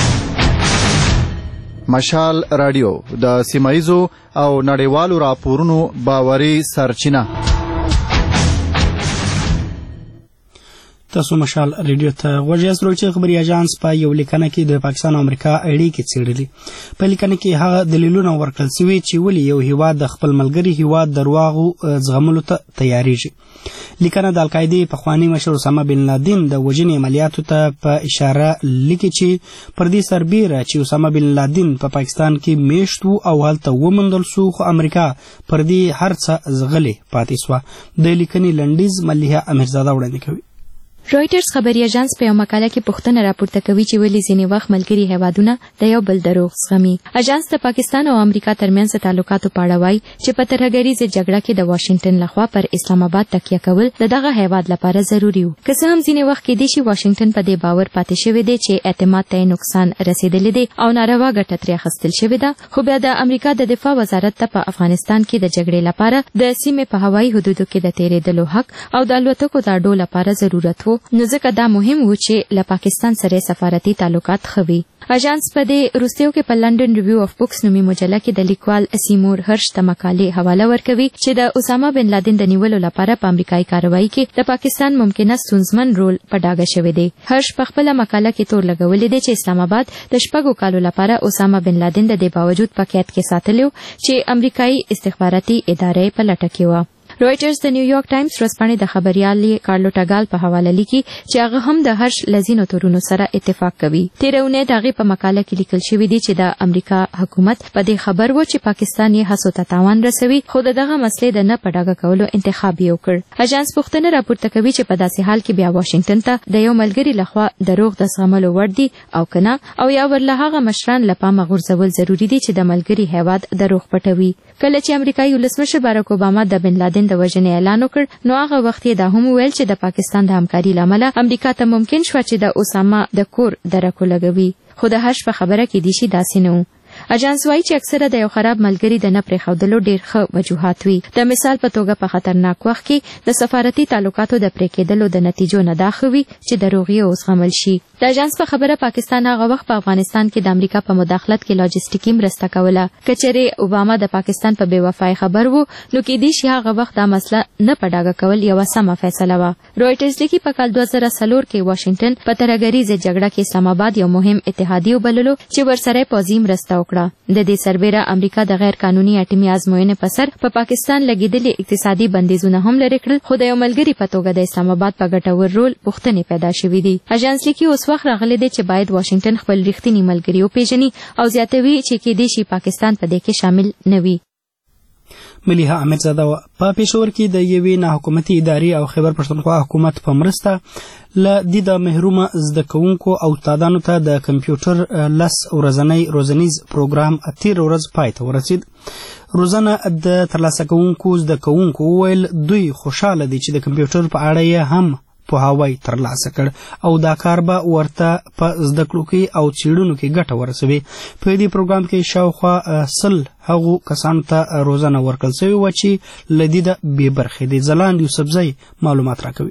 مشال رادیو د سیمایزو او نړیوالو راپورونو باوري سرچینه. تاسو مشال ریډیو ته غوږ یاست. رویټرز خبري اژانس په یو لیکنه کې د پاکستان او امریکا اړیکې څېړلې. په لیکنه کې هغه دلیلونه ورکړل شوي چې ولې یو هیواد د خپل ملګري هیواد درواغو زغملو ته تیاریږي. لیکنه د القاعدې پخواني مشر اسامه بن لادن د وژنې عملیاتو ته په اشاره لیکي چې پر دې سربیره چې اسامه بن لادن په پا پاکستان کې میشت و او هلته وموندل سو، خو امریکا پر دې هر څه زغلې پاتې سوه. د لیکنې لنډیز ملیحه امیرزاده وړاندې کوي. رویټرز خبري اژانس په یو مقاله کې پوښتنه راپورته کوي چې ولې ځینې وخت ملګري هیوادونه د یو بل دروغ زغمي. اژانس د پاکستان او امریکا ترمنځ تعلقاتو په اړه وایي چې په ترهګریزه جګړه کې د واشنگټن لخوا پر اسلام آباد تکیه کول د دغه هیواد لپاره ضروري و. که څه هم ځینې وخت کېدای شي واشنگټن په دې باور پاتې شوی دی چې اعتماد ته نقصان رسېدلی دی او ناروا ګټه ترې اخیستل شوې ده، خو بیا د امریکا د دفاع وزارت ته په افغانستان کې د جګړې لپاره د سیمې په هوایي حدودو کې د تېرېدلو حق او د الوتکو د اډو لپاره ضرورت و نو ځکه دا مهم و چې له پاکستان سره سفارتي تعلقات ښه وي. اژانس په دې وروستیو کې په لندن ریویو اف بکس نومي مجله کې د لیکوال سیمور هرش ته مقالې حواله ورکوي چې د اسامه بن لادن د نیولو لپاره په امریکایي کاروایی کې د پاکستان ممکنه ستونزمن رول په ډاګه شوی دی. هرش په خپله مقاله کې تور لګولی دی چې اسلام آباد د شپږو کالو لپاره اسامه بن لادن د دې باوجود په قید کې ساتلی چې امریکایي استخباراتي ادارې په لټه کې وه. رویټرز د نیویارک ټایمز ورځپاڼې د خبریال کارلو ټاګال په حواله لیکي چې هغه هم د هرش لزینو تورونو سره اتفاق کوي. تېره اونۍ د هغې په مقاله کې لیکل شوي دي چې د امریکا حکومت په دې خبر و چې پاکستان یې هڅو ته تاوان رسوي، خو د دغه مسلې د نه په ډاګه کولو انتخاب یې وکړ. اژانس پوښتنه راپورته کوي چې په داسې حال کې بیا واشنګټن ته د یو ملګري لخوا دروغ د زغملو وړ دي او که نه، او یا ورله هغه مشران له پامه غورځول ضروري دي چې د ملګري هیواد دروغ پټوي. کله چې امریکایي ولسمشر باراک اوباما د بن لادن د وژنې اعلان وکړ، نو هغه وخت یې دا هم وویل چې د پاکستان د همکاري له امله امریکا ته ممکن شوه چې د اسامه د کور درک ولګوي، خو د هرش په خبره کې دې شي داسې نه و. اژانس وایي چې اکثره د یو خراب ملګري د نه پرېښودلو ډېر ښه وجوهات وي. د مثال په توګه په خطرناک وخت کې د سفارتي تعلقاتو د پرې کېدلو د نتیجو نه دا ښه وي چې دروغ یې وزغمل شي. د اژانس په خبره پاکستان هغه وخت په افغانستان کې د امریکا په مداخلت کې لاجستیکي مرسته کوله. که چېرې اوباما د پاکستان په بې وفایۍ خبر و، نو کېدای شي هغه وخت دا مسله نه په ډاګه کول یوه سمه فیصله وه. رویټرز لیکي په کال دوه زره څلور کې واشنګټن په ترهګریزه جګړه کې اسلام آباد یو مهم اتحادیه وبللو چې ورسره پوځي مرسته وکړه. د دې سربیره امریکا د غیر قانوني اټومي ازموینې په سر په پا پاکستان لګېدلي اقتصادي بندیزونه هم لرې کړل، خو د یو ملګري په توګه د اسلام آباد په ګټور رول پوښتنې پیدا شوي دي. اژانس لیکي اوس وخت راغلی دی چې باید واشنګټن خپل رښتینی ملګري وپېژني او زیاتوي چې کېدای شي پاکستان په دې کې شامل نه وي. ملیحه احمدزاده په پېښور کې د یوې ناحکومتي ادارې او خیبر پښتونخوا حکومت په مرسته له دې د محرومه زده کوونکو او استادانو ته د کمپیوټر لس ورځنی روزنیز پروګرام تېره ورځ پای ته ورسید. روزنه د ترلاسه کوونکو زده کوونکو وویل دوی خوشحاله دي چې د کمپیوټر په اړه یې هم پوهاوی ترلاسه کړ او دا کار به ورته په زده کړو کې او څېړنو کې ګټه ورسوي. په دې پروګرام کې شاوخوا سل هغو کسانو ته روزنه ورکړل سوې وه چې له دې د بې برخې دي. ځلاند یوسفزی معلومات راکوي.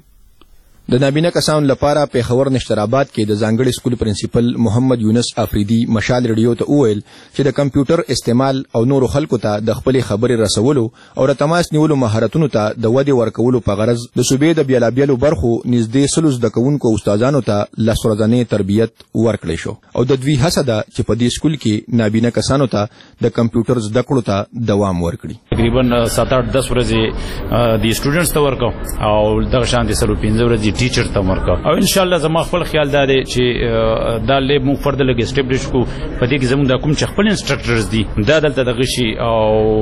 د نابینا کسانو لپاره پیښور نشترآباد کې د ځانګړي سکول پرنسپل محمد یونس افریدي مشال ریډیو ته وویل چې د کمپیوټر استعمال او نورو خلکو ته د خپلې خبرې رسولو او د تماس نیولو مهارتونو ته د ودې ورکولو په غرض د صوبې د بیلابیلو برخو نږدې سلو زده کوونکو استادانو ته لس ورځنی تربیت ورکړی شو او د دوی هڅه ده چې په دې سکول کې نابینا کسانو ته د کمپیوټر زده کړو ته دوام ورکړي. تقریبا سات اټ دس ورځې د سټوډنټس ته ورکو او دغه شانتي سره پنځه ورځې ټیچر ته ورکو او ان شاء الله زما خپل خیال دا دی چې دا لې موږ فرد لګ اسټابلیش کو په دې کې زموږ د کوم چې خپل انسټرکټرز دي دا دلته د غشي او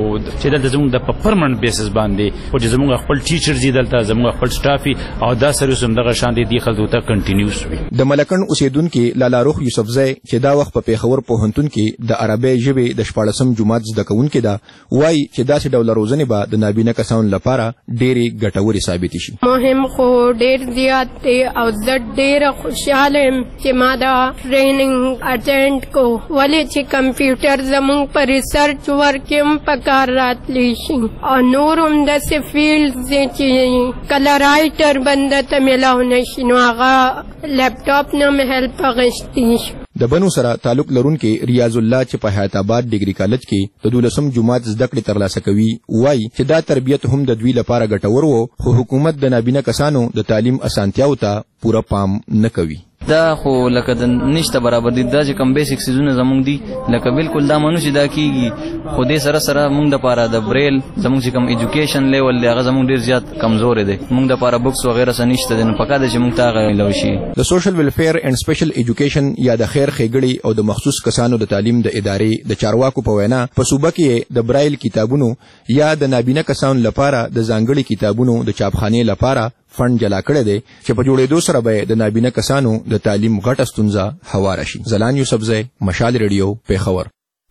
چې دلته زموږ د پرمننت بیسس باندې او چې زموږ خپل ټیچرز دي دلته زموږ خپل سټافي او دا سروس هم دغه شان دي خلکو ته کنټینیوس وي. د ملکن اوسیدونکو لالا روح یوسفزی چې دا وخت په پیښور پوهنتون کې د عربی ژبې د شپاړسم جماعت زده کوونکو دا وایي چې داسې ډول روزنې به د نابینا کسانو لپاره ډېرې ګټورې ثابتې شي. مهم خو ډېر زیات دی او زه ډېره خوشحاله یم چې ما دا ټریننګ اټینډ کو ولې چې کمپیوټر زموږ په ریسرچ ورک کې هم په کار راتلی شي او نور هم داسې فیلډز دی چې کله رایټر بنده ته میلاو نه شي نو هغه لیپټاپ نه مې هیلپ اخیستی شي. د بنو سره تعلق لرونکي ریاض الله چې په حیات آباد ډیګري کالج کې د دولسم جماعت زده کړې ترلاسه کوي وایي چې دا تربیت هم د دوی لپاره ګټور و خو حکومت د نابینا کسانو د تعلیم اسانتیاو ته پوره پام نه کوي. دا خو لکه د نشته برابر دي دا چې کم بیسیک سیزونه زمونږ دي لکه بالکل دا منو چې دا کیږي خو دې سره سره موږ د پاره د بریل زمونږ چې کم ایجوکیشن لیول دی هغه زمونږ ډیر زیات کمزور دی موږ د پاره بوکس وغیرہ سره نشته دي نو پکا د چې موږ ته غوښلو شي. د سوشل ویلفیر اینڈ سپیشل ایجوکیشن یا د خیر خېګړي او د مخصوص کسانو د تعلیم د ادارې د چارواکو په وینا په صوبه کې د برایل کتابونو یا د نابینا کسانو لپاره د ځانګړي کتابونو د چاپخانې لپاره فند جلا کړی دی چې په جوړېدو سره به د نابینا کسانو د تعلیم غټه ستونزه هواره شي. زلان یوسفزی مشال ریډیو پیښور.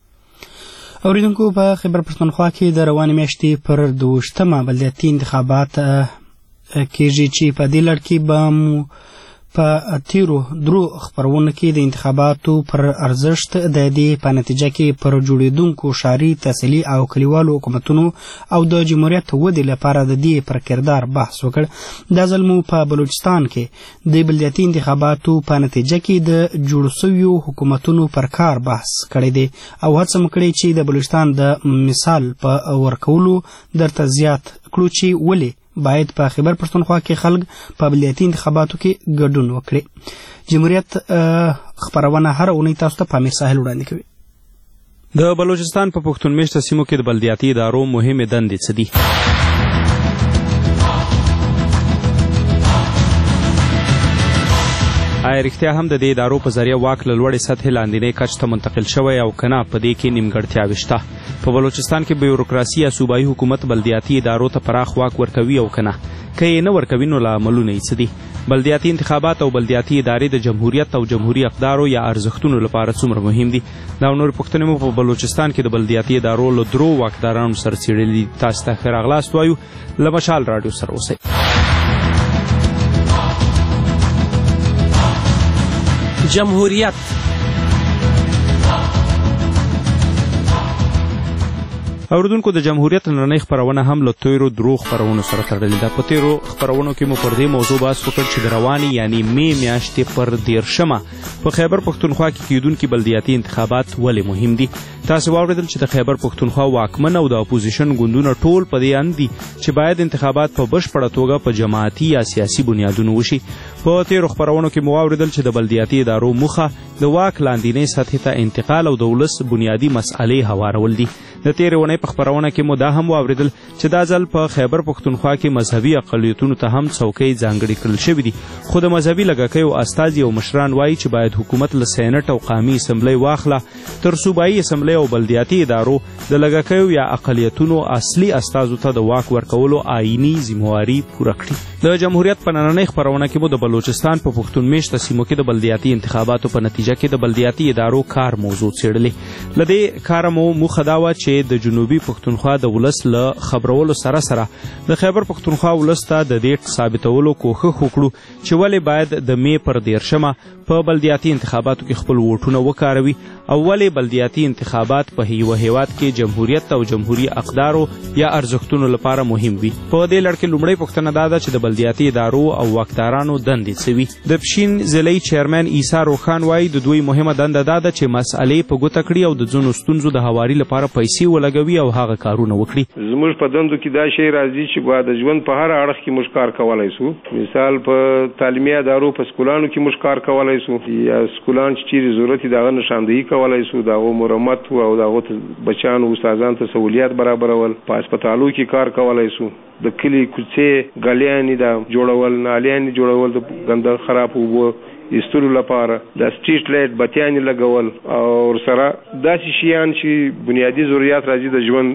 اوریدونکو په خیبر پښتونخوا کې د روانې میاشتې پر دوشتمه بلدیاتي انتخابات کېږي چې په دې لړ کې به مو په تیرو درو خپرونو کې د انتخاباتو پر ارزښت د دې په نتیجه کې پر جوړېدونکو ښاري تحصیلي او کلیوالو حکومتونو او د جمهوریت ودې لپاره د دې پر کردار بحث وکړ. دا ځل مو په بلوچستان کې د بلدیاتي انتخاباتو په نتیجه کې د جوړ شویو حکومتونو پر کار بحث کړی دی او هڅه مو کړې چې د بلوچستان د مثال په ورکولو درته زیات کړو چې ولې باید په خیبر پښتونخوا کې خلک په بلدیاتي انتخاباتو کې ګډون وکړي. جمهوریت خپرونه هر اونۍ تاسو ته په امیر ساحل وړاندې کوي. د بلوچستان په پښتون میشته سیمو کې د بلدیاتي ادارو مهمې دندې څه دي؟ آیا رښتیا هم د دې ادارو په ذریعه واک له لوړې سطحې لاندینۍ کچ ته منتقل شوی او که نه په دې کې نیمګړتیاوې شته؟ په بلوچستان کې بیوروکراسي یا صوبایي حکومت بلدیاتي ادارو ته پراخ واک ورکوي او که نه؟ که یې نه ورکوي نو لاملونه یې څه دي؟ بلدیاتي انتخابات او بلدیاتي ادارې د جمهوریت او جمهوري اقدارو یا ارزښتونو لپاره څومره مهم دي؟ دا او نورې پوښتنې مو په بلوچستان کې د بلدیاتي ادارو له درو واکدارانو سره څېړلي دي. تاسو ته ښه راغلاست وایو. له مشال راډیو سره اوسئ. جمهوریت اوریدونکو د جمهوریت نننۍ خپرونه هم له تیرو درو خپرونو سره تړلې ده. په تیرو خپرونو کې مو پر دې موضوع بحث وکړ چې د روانې یعنی مې میاشتې پر دیرشمه په خیبر پښتونخوا کې کیدونکي بلدیاتي انتخابات ولې مهم دي. تاسو واورېدل چې د خیبر پښتونخوا واکمن او د اپوزیشن ګوندونه ټول په دې اند دي چې باید انتخابات په بشپړه توګه په جماعتي یا سیاسي بنیادونو وشي. په تیرو خپرونو کې مو واورېدل چې د بلدیاتي ادارو موخه د واک لاندینۍ سطحې ته انتقال او د ولس بنیادي مسئلې هوارول دي. د تیرې اونۍ په خپرونه کې مو دا هم واورېدل چې دا ځل په خیبر پښتونخوا کې مذهبي اقلیتونو ته هم څوکۍ ځانګړې کړل شوي دي. خو د مذهبي لږکیو استازي او مشران وایي چې باید حکومت له سینټ او قامي اسمبلۍ واخله تر صوبایي اسمبلۍ او بلدیاتي ادارو د لږکیو یا اقلیتونو اصلي استازو ته د واک ورکولو آئیني ذمهواري پوره کړي. د جمهوریت په نننۍ خپرونه کې مو د بلوچستان په پښتون میشته سیمو کې د بلدیاتي انتخاباتو په نتیجه کې د بلدیاتي ادارو کار موضوع څېړلې. له دې کاره مو موخه دا وه چې د جنوبي پښتونخوا د ولس له خبرولو سره سره د خیبر پښتونخوا ولس ته د دې ثابتولو کوښښ وکړو چې ولې باید د مې پر دیرشمه په بلدیاتي انتخاباتو کې خپل ووټونه وکاروي او ولې بلدیاتي انتخابات په یوه هیواد کې جمهوریت او جمهوري اقدارو یا ارزښتونو لپاره مهم وي. په دې لړ کې لومړۍ پوښتنه دا ده چې د بلدیاتي ادارو او واکدارانو دندې څه وي. د پښین ضلعي چیرمن عیسی روخان وایي د دوی مهمه دنده دا ده چې مسئلې په ګوته کړي او د ځینو ستونزو د هواري لپاره پیسې ولګوي او هغه کارونه وکړي. زموږ په دندو کې دا شی راځي چې باید د ژوند په هر اړخ کې موږ کار کولی سو. مثال په تعلیمي ادارو په سکولانو کې موږ کار کولی سو یا سکولان چې چیرې ضرورت د هغه نشاندهي کولی سو، د هغو مرمت او د هغو بچیانو استادانو ته سهولیات برابرول. په هسپتالو کې کار کولی سو. د کلي کوڅې ګالیانې د جوړول، نالیانې جوړول د ګنده خراب اوبو ایستلو لپاره، د سټریټ لایټ بتیانې لګول او سره داسې شیان چې بنیادي ضرورت راځي د ژوند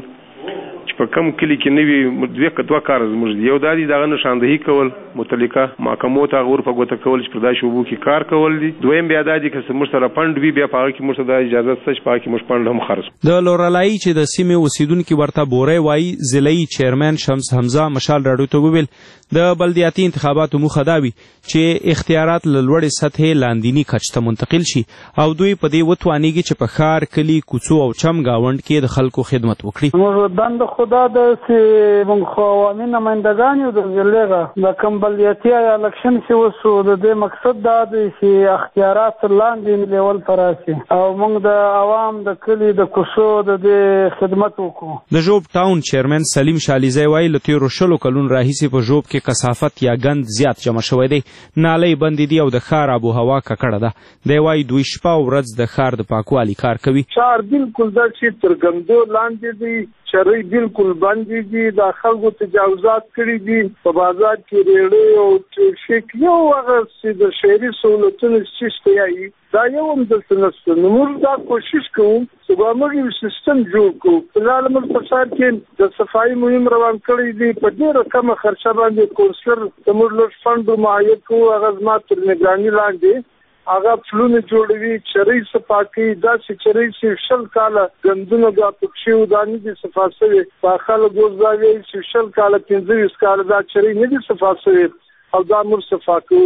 چې په کم کلي کې نه وي. دوه دوه کار زموږ یو دا دي د هغه نشاندهي کول، متعلقه محکمو ته هغه ور په ګوته کول چې پر داسې اوبو کې کار کول دي. دویم بیا دا دي که زموږ سره فنډ وي بیا په هغه کې موږ ته دا اجازه شته چې په هغه کې موږ فنډ هم خرڅ کړو. د لورلایي چې د سیمې اوسیدونکي ورته بورۍ وایي ضلعي چیرمن شمس حمزه مشال راډیو ته وویل د بلدیاتي انتخاباتو موخه دا وي چې اختیارات له لوړې سطحې لاندیني کچ ته منتقل شي او دوی په دې وتوانیږي چې په ښار، کلي، کوڅو او چم ګاونډ کې د خلکو خدمت وکړي. موږ دنده خدا ده چې موږ خو عوامي نمایندګان یو د ضلع د کوم بلدیاتي الکشن چې وسو د دې مقصد دا دی چې اختیارات لاندې لیول ته راشي او موږ د عوام د کلي د کوڅو د دې خدمت وکړو. د ژوب ټاون چیرمن سلیم شالیزی وایي له تېرو شلو کلونو راهیسې په ژوب کې کثافت یا ګند زیات جمع شوی دی، نالۍ بندې دي او د ښار آب و هوا ککړه ده. دی وایي دوی شپه او ورځ د ښار د پاکوالي کار کوي. ښار بالکل دا چې تر ګندو لاندې دی، چرۍ بالکل بندې دي، د خلکو تجاوزات کړي دي، په بازار کې ریړۍ او ټرافیک یو هغه چې د شهري سهولتونو شته یایي دا یو هم دلته نشته. نو موږ دا کوشش کوو چې به موږ یو سیستم جوړ کړو. فلحال موږ په ښار کې د صفایي مهم روان کړی دی، په ډېره کمه خرچه باندې کونسلر د موږ لږ فنډ معاید کوو، هغه زما تر نګراني لاندې هغه پلونه جوړوي، چرۍ صفا کوي. داسې چرۍ چې شل کاله ګندونه بیا پکښې و دا نه دي صفا شوې، په خلک اوس دا وایي چې شل کاله پنځه ویشت کاله دا چرۍ نه دي صفا شوې او دا موږ صفا کوو.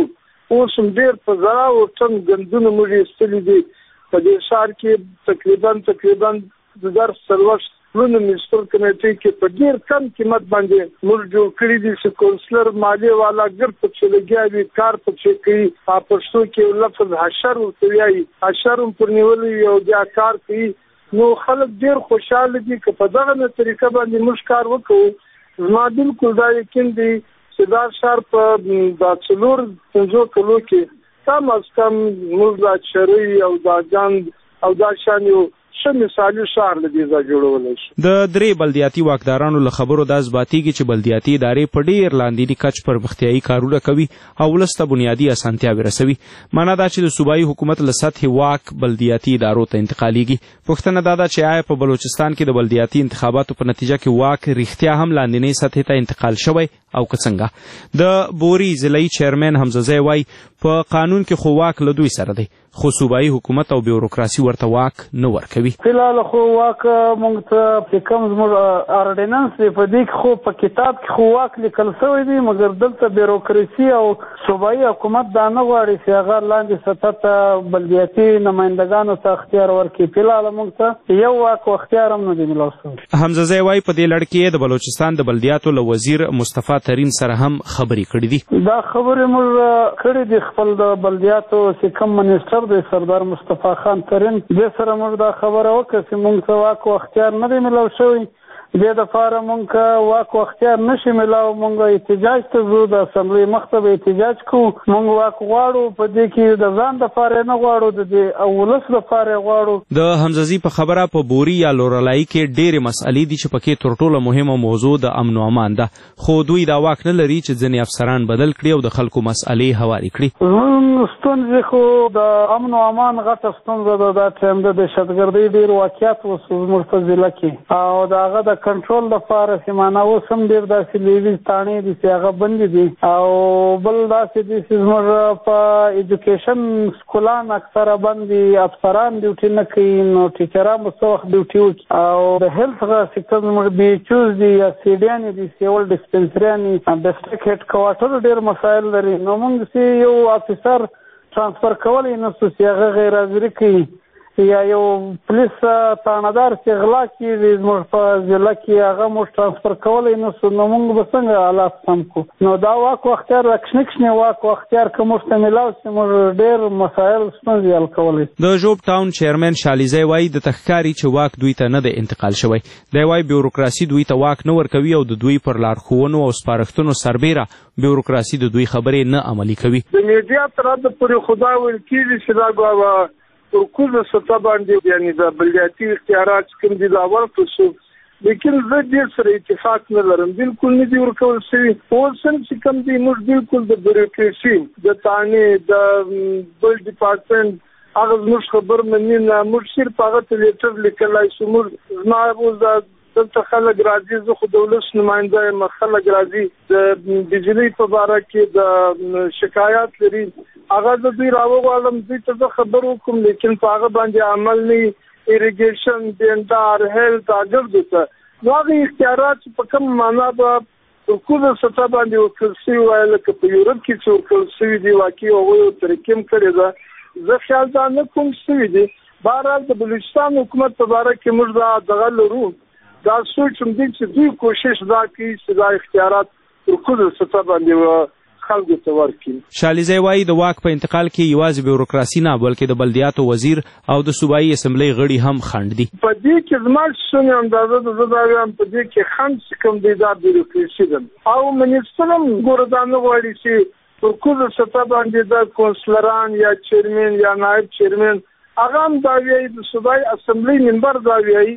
اوس هم ډېر په زراو ټن ګندونه موږ ایستلي دي په دې ښار کې تقریبا تقریبا د درس څلوېښت پلونه میونسپل کمیټې کې په ډېر کم قیمت باندې موږ جوړ کړي دي چې کونسلر مالیې والا ګر پکې لګیا وي کار پکې کوي په پښتو کې لفظ حشر ورته وایي حشر هم پر نیولی یو بیا کار کوي نو خلک ډېر خوشحاله دي که په دغه طریقه باندې موږ کار وکړو زما بالکل دا یقین دی چې دا ښار په دا څلور پنځو کلو کې کم از کم موږ دا چرۍ او دا ګند او دا شان یو ښه مثالي ښار له دې ځای جوړولی شي. د درې بلدیاتي واکدارانو له خبرو دا ثباتېږي چې بلدیاتي ادارې په ډېر لاندیني کچ پرمختیایي کارونه کوي او ولس ته بنیادي اسانتیاوې رسوي. معنا دا چې د صوبایي حکومت له سطحې واک بلدیاتي ادارو ته انتقالیږي. پوښتنه دا ده چې آیا په بلوچستان کې د بلدیاتي انتخاباتو په نتیجه کې واک رښتیا هم لاندینۍ سطحې ته انتقال شوی او که څنګه؟ د بوري ضلعي چیرمن حمزه وایي په قانون کې خو واک له دوی سره دی خو صوبایي حکومت او بیوروکراسي ورته واک نه ورکوي. فلحال خو واک موږ ته چې کوم زموږ اورډیننس دی په دې کې خو په کتاب کې خو واک لیکل شوی دی مګر دلته بیوروکراسي او صوبایي حکومت دا نه غواړي چې هغه لاندې سطح ته بلدیاتي نمایندګانو ته اختیار ورکړي. فلحال موږ ته یو واک او اختیار هم نه دی میلاو شوی. حمزه وایي په دې لړ کې د بلوچستان د بلدیاتو له وزیر مصطفی ترین سره هم خبرې کړې دي. دا خبرې موږ کړې دي خپل د بلدیاتو چې کوم منیسټر دی سردار مصطفی خان ترین دې سره موږ دا خبره وکړه چې موږ ته واک او اختیار نه دی میلاو شوی. دې دپاره موږ که واک او اختیار نشي میلاو موږ احتجاج ته ځو د اسمبلۍ مخ ته به احتجاج کوو. موږ واک غواړو په دې کې د ځان دپاره نه غواړو د دې او ولس دپاره غواړو. د حمزه په خبره په بوري یا لورلایي کې ډېرې مسئلې دي چې پکې تر ټوله مهمه موضوع د امن و امان ده خو دوی دا واک نه لري چې ځینې افسران بدل کړي او د خلکو مسئلې هوارې کړي. ستونزې خو د امن و امان غټه ستونزه ده دا ټایم د دهشتګردۍ ډېر واقعیت اوس زموږ په ضلع کې او د هغه د کنټرول لپاره چې معنا اوس هم ډېر داسې لیویز تاڼې دي چې هغه بندې دي او بل داسې دي چې زموږ په ایجوکیشن سکولان اکثره بند دي افسران ډیوټي نه کوي نو ټیچران به څه وخت ډیوټي وکړي او د هیلث هغه سیکټر زموږ بي ایچ اوز دي یا سیډیانې دي سیول ډسپنسریانې ډسټرکټ هیډ کوارټر ډېر مسایل لري نو موږ چې یو افیسر ترانسفر کولی نه شو چې هغه غیر حاضري کوي یا یو پولیس تانهدار چې غلا کړي زموږ په ضلع کې هغه موږ ترانسفر کولی نه شو نو موږ به څنګه حالات سم کړو. نو دا واک و اختیار د کشنې کشنې واک و اختیار که موږ ته میلاو شي موږ ډېر مسایل ستونزې حل کولی. د ژوب ټاون چیرمن شالیزی وایي د تښکاري چې واک دوی ته نه دی انتقال شوی. دی وایي بیوروکراسي دوی ته واک نه ورکوي او د دوی پر لارښوونو او سپارښتنو سربیره بیوروکراسي د دوی خبرې نه عملي کوي. د میډیا تر حده پورې خدا ویل کېږي چې دا پر کوزه سطح باندې یعنی د بلدیاتي اختیارات کوم دي دا ورکړل شو لیکن زه ډېر سره اتفاق نه لرم بالکل نه دي ورکول شوي. اوس هم چې کوم دي موږ بالکل د بیوروکراسي د تانې د بل ډپارټمنټ هغه زموږ خبر مني نه موږ صرف هغه ته لیټر لیکلی شو. موږ زما اوس دلته خلک راځي زه خو د ولس نماینده یم خلک راځي د بجلۍ په باره کې د شکایات لري هغه د دوی راوغواړم دوی ته زه خبر وکړم لیکن په هغه باندې عمل نه ایریګیشن بینډار هیلث اګردو ته نو هغه اختیارات په کوم معنا به په کومه سطح باندې ورکړل شوي وای لکه په یورپ کې چې ورکړل شوي دي واقعي هغوی یو طریقې هم کړې ده زه خیال دا نه کوم شوي دي. بهرحال د بلوچستان حکومت په باره کې موږ دا دغه لرو دا سوچ هم دی چې دوی کوشش دا کوي چې دا اختیارات پر کومه سطح باندې خلکو ته ورکړي. شالیزی وایي د واک په انتقال کې یوازې بیوروکراسي نه بلکې د بلدیاتو وزیر او د صوبایي اسمبلۍ غړي هم خنډ دي. په دې کې زما شونې اندازه د زه دا وایم په دې کې خنډ چې کوم دی دا بیوروکراسي ده او منیسټر هم ګوره دا نه غواړي چې پر کومه سطح باندې د کونسلران یا چیرمن یا نایب چیرمن هغه هم دا وایي د صوبایي اسمبلۍ ممبر دا وایي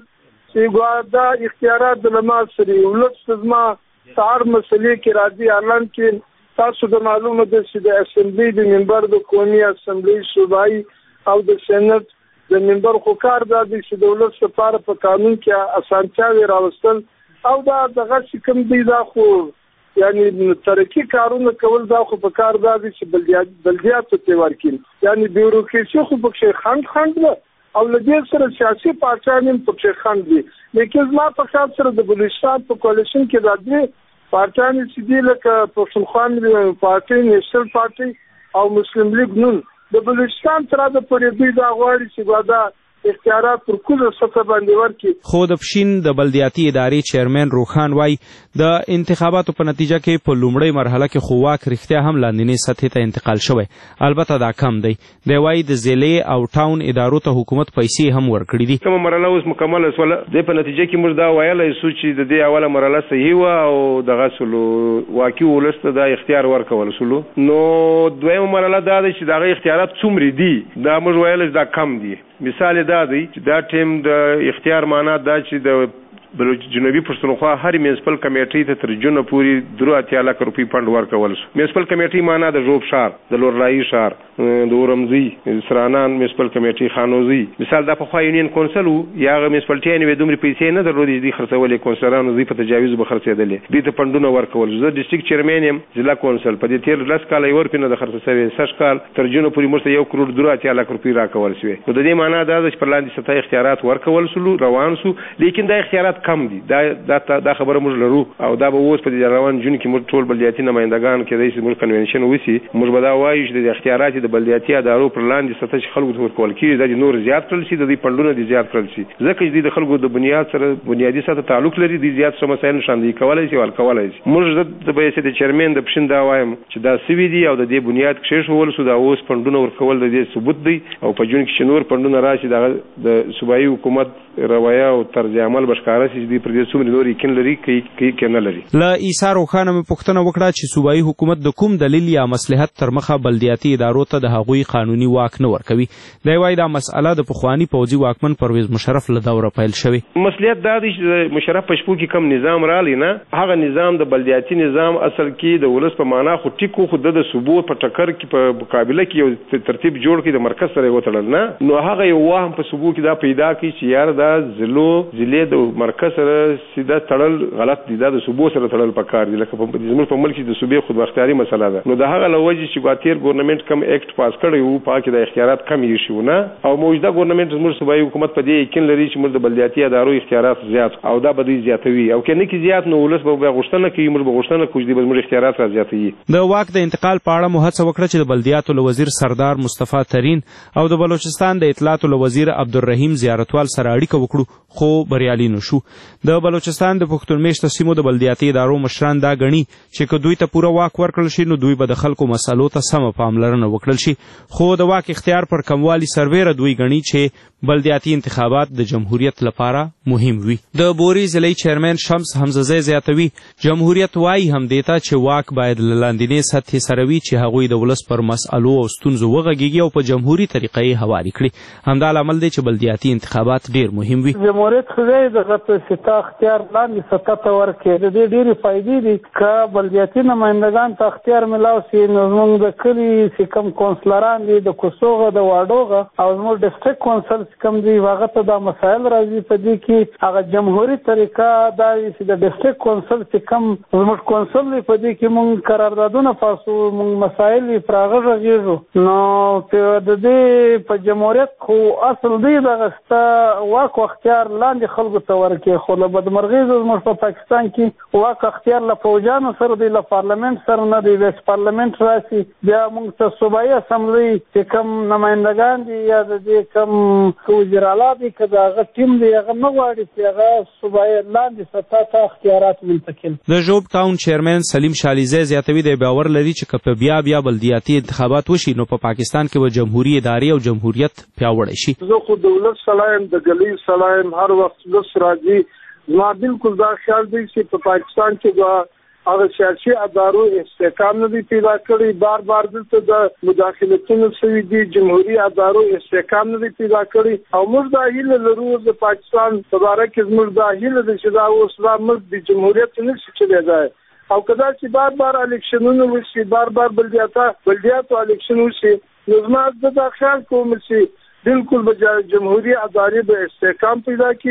چې دا اختیارات د لما سره ولس زما سهار مسلې کې راځي اعلان کې تاسو د معلومه ده چې د اسمبلی د منبر د قومي اسمبلی صوبایي او د سېنات د منبر خو کار دا دی چې د ولس لپاره په قانون کې اسانتیاوې راوستل او دا دغه چې کوم دی دا خو یعنی ترقي کارونه کول دا خو په کار دا دی چې بلدیات بلدیاتو ته ورکړي یعنی بیوروکراسي خو پکې خنډ خنډ ده او له دې سره سیاسي پارټیان هم پکې خنډ دي لیکن زما په خیال سره د بلوچستان په کولیشن کې دا درې پارټیان چې دي لکه پښتونخوا پارټي نیشنل پارټي او مسلم لیگ نون د بلوچستان تر د پورې دوی دا غواړي چې دا اختیارات پر کومه سطح باندې ورکړي. خو د پښین د بلدیاتي ادارې چیرمن روخان وای د انتخاباتو په نتیجه کې په لومړۍ مرحله کې خو واک رښتیا هم لاندینۍ سطحې ته انتقال شوی، البته دا کم دی. دی وای د ضلعې او ټاون ادارو ته حکومت پیسې هم ورکړي دي. کومه مرحله اوس مکمله شوله، د په نتیجه کې موږ دا ویلای شو چې د دې اوله مرحله صحیح و او دغه سلو واقعي ولست د اختیار ورکول شو. نو دویمه مرحله دا ده چې دغه اختیارات څومره دي، دا موږ ویل دا کم دي. مثال دا دی چې دا ټیم د اختیار معنا دا چې د بلوچ جنوبي پښتونخوا هر میونسپل کمیټې ته تر جون پورې درو اتیا لک روپۍ فند ورکول شو. میونسپل کمیټې معنا د ژوب شهر، د لورلایي شهر، د اورمزي، سرانان میونسپل کمیټې، خانوزي. مثال دا په خوا یونین کونسل وو، یا هغه میونسپلټیانې وې دومره پیسې نه درلودې چې دوی خرڅولې، کونسلرانو دوی په تجاویز به خرڅېدلې، دوی ته فنډونه ورکول. زه ډسټرکټ چیرمن یم ضلع کونسل، په دې تېر لس کاله یې ورکړې نه د خرڅه شوې، سږ کال تر جون پورې موږ ته یو کروړ درو اتیا لک روپۍ راکول شوې. نو د دې معنا دا ده چې پر لاندې سطح اختیارات ورکول شول، روان شو، لیکن دا اختیارات کم دي. دا دا دا خبره موږ لرو او دا به اوس په دې روان جون کې موږ ټول بلدیاتي نمائندگان کې د موږ کنونشن وسی، موږ به دا وایو چې د اختیارات د بلدیاتي ادارو پر لاندې سطح چې خلکو ته ورکول کېږي دا نور زیات کړل شي، د دې فنډونه دي زیات کړل شي، ځکه چې د خلکو د بنیاد سره بنیادي سطح تعلق لري، د زیات څه مسایل نشاندهي کولای شي ول کولای شي. موږ د بهیثیت د چیرمن د پښین دا وایم چې دا سوي دي او د دې بنیاد کې شول شو، دا اوس فنډونه ورکول د دې ثبوت دی او په جون کې نور فنډونه راشي د صوبایي حکومت روایه او طرز عمل بشکاره شي د پر دې څومره نور یقین لري کې کې نه لري. له عیسی روخانه مې پوښتنه وکړه چې صوبایي حکومت د کوم دلیل یا مصلحت تر مخه بلدیاتي ادارو ته د هغوی قانوني واک نه ورکوي. دی وایي دا مسأله د پخواني پوځي واکمن پرویز مشرف له دوره پیل شوې. مصلحت دا دی چې مشرف په شپو کې کم نظام رالی نه، هغه نظام د بلدیاتي نظام اصل کې د ولس په معنا خو ټیکو خو د صوبو په ټکر کې په مقابله کې یو ترتیب جوړ کړي د مرکز سره وتړل نه، نو هغه یو وهم په صوبو کې دا پیدا کړي چې یار دا ضلعو ضلع د مرکز سره سیده تړل غلط دي، دا د صوبو سره تړل پکار دي. لکه په زموږ په ملک کې د صوبې خودمختاري مسله ده، نو د هغه لوجه چې ګواتیر ګورنمنت کم اکټ پاس کړی وو پاکه د اختیارات کم یې شو نه، او موجوده ګورنمنت زموږ صوبایي حکومت په دې یقین لري چې موږ د بلدیاتي ادارو اختیارات زیات او دا به دوی زیاتوي، او کنه کې زیات نو ولس به غوښتنه کوي، موږ به غوښتنه کوو چې موږ اختیارات را زیاتوي. د واک د انتقال په اړه مو هڅه وکړه چې د بلدیاتو له وزیر سردار مصطفی ترین او د بلوچستان د اطلاعاتو له وزیر عبدالرحیم زیارتوال سره اړیکه وکړو، خو بریالي نه شو. د بلوچستان د پښتون میشته سیمو د بلدیاتي ادارو مشران دا غني چې که دوی ته پوره واک ورکړل شي نو دوی به د خلکو مسالو ته سمه پاملرنه وکړل شي، خو د واک اختیار پر کموالي سربیره دوی غني چې بلدیاتي انتخابات د جمهوریت لپاره مهم وي. د بوري ضلعي چیرمن شمس حمزه زیاتوي جمهوریت وایي هم دیتا چې واک باید له لاندینۍ سطحې سره وي چې هغوی د ولس پر مسالو او ستونزو وغږیږي او په جمهوري طریقه یې هواري کړي. همدا لامل دی چې بلدیاتي انتخابات ډیر مهم وي. جمهوریت خو دغه په ستا اختیار لاندې سطح ته ورکړي، د دې ډېرې فایدې دي. که بلدیاتي نمایندګان ته اختیار میلاو شي نو زموږ د کلي چې کوم کونسلران دي د کوڅوغه د واډوغه او زموږ ډسټرکټ کونسل کوم دي هغه ته دا مسایل راځي په دې کې هغه جمهوري طریقه دا چې د ډسټرکټ کونسل چې کوم زموږ کونسل دی په دې کې موږ قراردادونه پاسو، موږ مسایل پر هغه غږیږو. نو د دې په جمهوریت خو اصل دی دغه ستا واک اختیار لاندې خلکو ته ورکړي، خو له بدمرغۍ زموږ په پاکستان کې واک اختیار له فوجانو سره دی، له پارلمنت سره نه دی. ویس پارلمنت راشي بیا موږ ته صوبایي اسمبلی چې کوم نمایندګان دي یا د دې کوم وزیرالا دي که د هغه ټیم دی هغه نه غواړي چې هغه صوبایي لاندې سطح ته اختیارات منتقل. د ژوب ټاون چیرمن سلیم شالیزی زیاتوي د باور لري چې که بیا بیا بلدیاتي انتخابات وشي نو په پا پاکستان کې به جمهوریت ادارې او جمهوریت پیاوړی شي. زه خو دولت سلایم د ګلی سلایم هر وخت لس راځي، ما بالکل دا خیال دی چې په پاکستان کې به هغه سیاسي ادارو استحکام نه دی پیدا کړی، بار بار دلته د مداخلتونو شوي دي، جمهوري ادارو استحکام نه دی پیدا کړی، او موږ دا هیله لرو د پاکستان په باره کې زموږ دا هیله ده چې دا اوس دا ملک د جمهوریت نه شي چلېدای، او کدا چې بار بار الیکشنونه وشي، بار بار بلدیاتا بلدیاتو الیکشن وشي، نو زما دا خیال کوم چې بالکل به جمهوري ادارې به استحکام پیدا کړي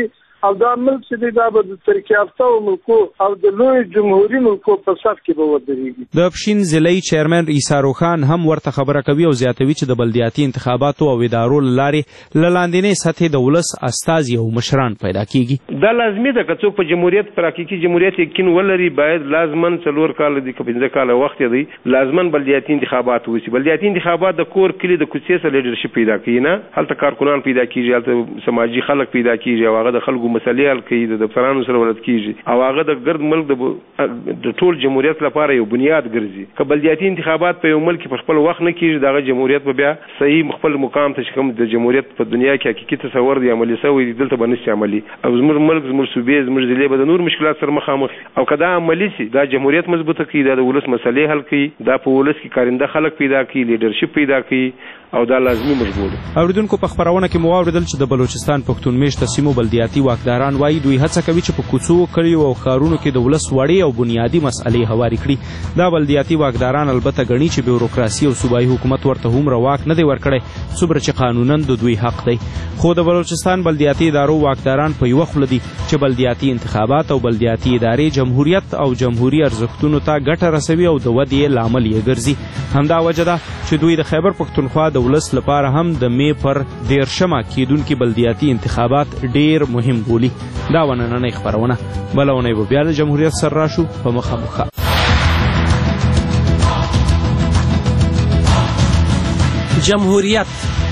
او دا ملک چې دی دا به د ترقي یافته ملکو او د لوی جمهوري ملکو په صف کې به ودرېږي. د پښین ضلعي چیرمن عیسی روخان هم ورته خبره کوي او زیاتوي چې د بلدیاتي انتخاباتو او ادارو له لارې له لاندنۍ سطحې د ولس استازي او مشران پیدا کیږي. دا لازمي ده که څوک په جمهوریت پر حقیقي جمهوریت یقین ولري باید لازمن څلور کاله دي که پنځه کاله وخت دی لازمن بلدیاتي انتخابات وشي. بلدیاتي انتخابات د کور کلی د کوڅې سره لیډرشپ پیدا کوي نه هلته کارکونان پیدا کیږي هلته سماجي خلک پیدا کیږي او هغه د خلکو مسلې حل کوي د افسرانو سره ولد کیږي او هغه د ګرد ملک د ټول جمهوریت لپاره یو بنیاد ګرځي. که بلدیاتي انتخابات په یو ملک په خپل وخت نه کیږي دغه جمهوریت په بیا صحیح خپل مقام ته کوم د جمهوریت په دنیا کې حقیقي تصور دی عملي شوی دلته باندې عملي او زموږ ملک زموږ صوبې زموږ ضلع به د نور مشکلات سره مخامخ او کدا عملي شي دا جمهوریت مضبوطه کوي دا د ولس مسلې حل کوي دا په ولس کې کارنده خلک پیدا کوي لیډرشپ پیدا کوي او دا لازمي مجبور دي. اوریدونکو په خبرونه کې مو واوریدل چې د بلوچستان پښتون میشته سیمو بلدیاتي واکداران وایي دوی هڅه کوي چې په کوڅو کلیو او ښارونو کې د ولس وړې او بنیادي مسئلې هواري کړي. دا بلدیاتي واکداران البته ګڼي چې بیوروکراسي او صوبایي حکومت ورته هومره واک نه دی ورکړی څومره چې قانونا د دوی حق دی. خو د بلوچستان بلدیاتي ادارو واکداران په یوه خوله دي چې بلدیاتي انتخابات او بلدیاتي ادارې جمهوریت او جمهوري ارزښتونو ته ګټه رسوي او د ودې لامل یې ګرځي. همدا وجه ده چې دوی د خیبر پښتونخوا د ولس لپاره هم د مې پر دیرشمه کېدونکي بلدیاتي انتخابات ډیر مهم بولي. دا و نننۍ خپرونه بله اونۍ به بیا د جمهوریت سره راشو په مخامخ. جمهوریت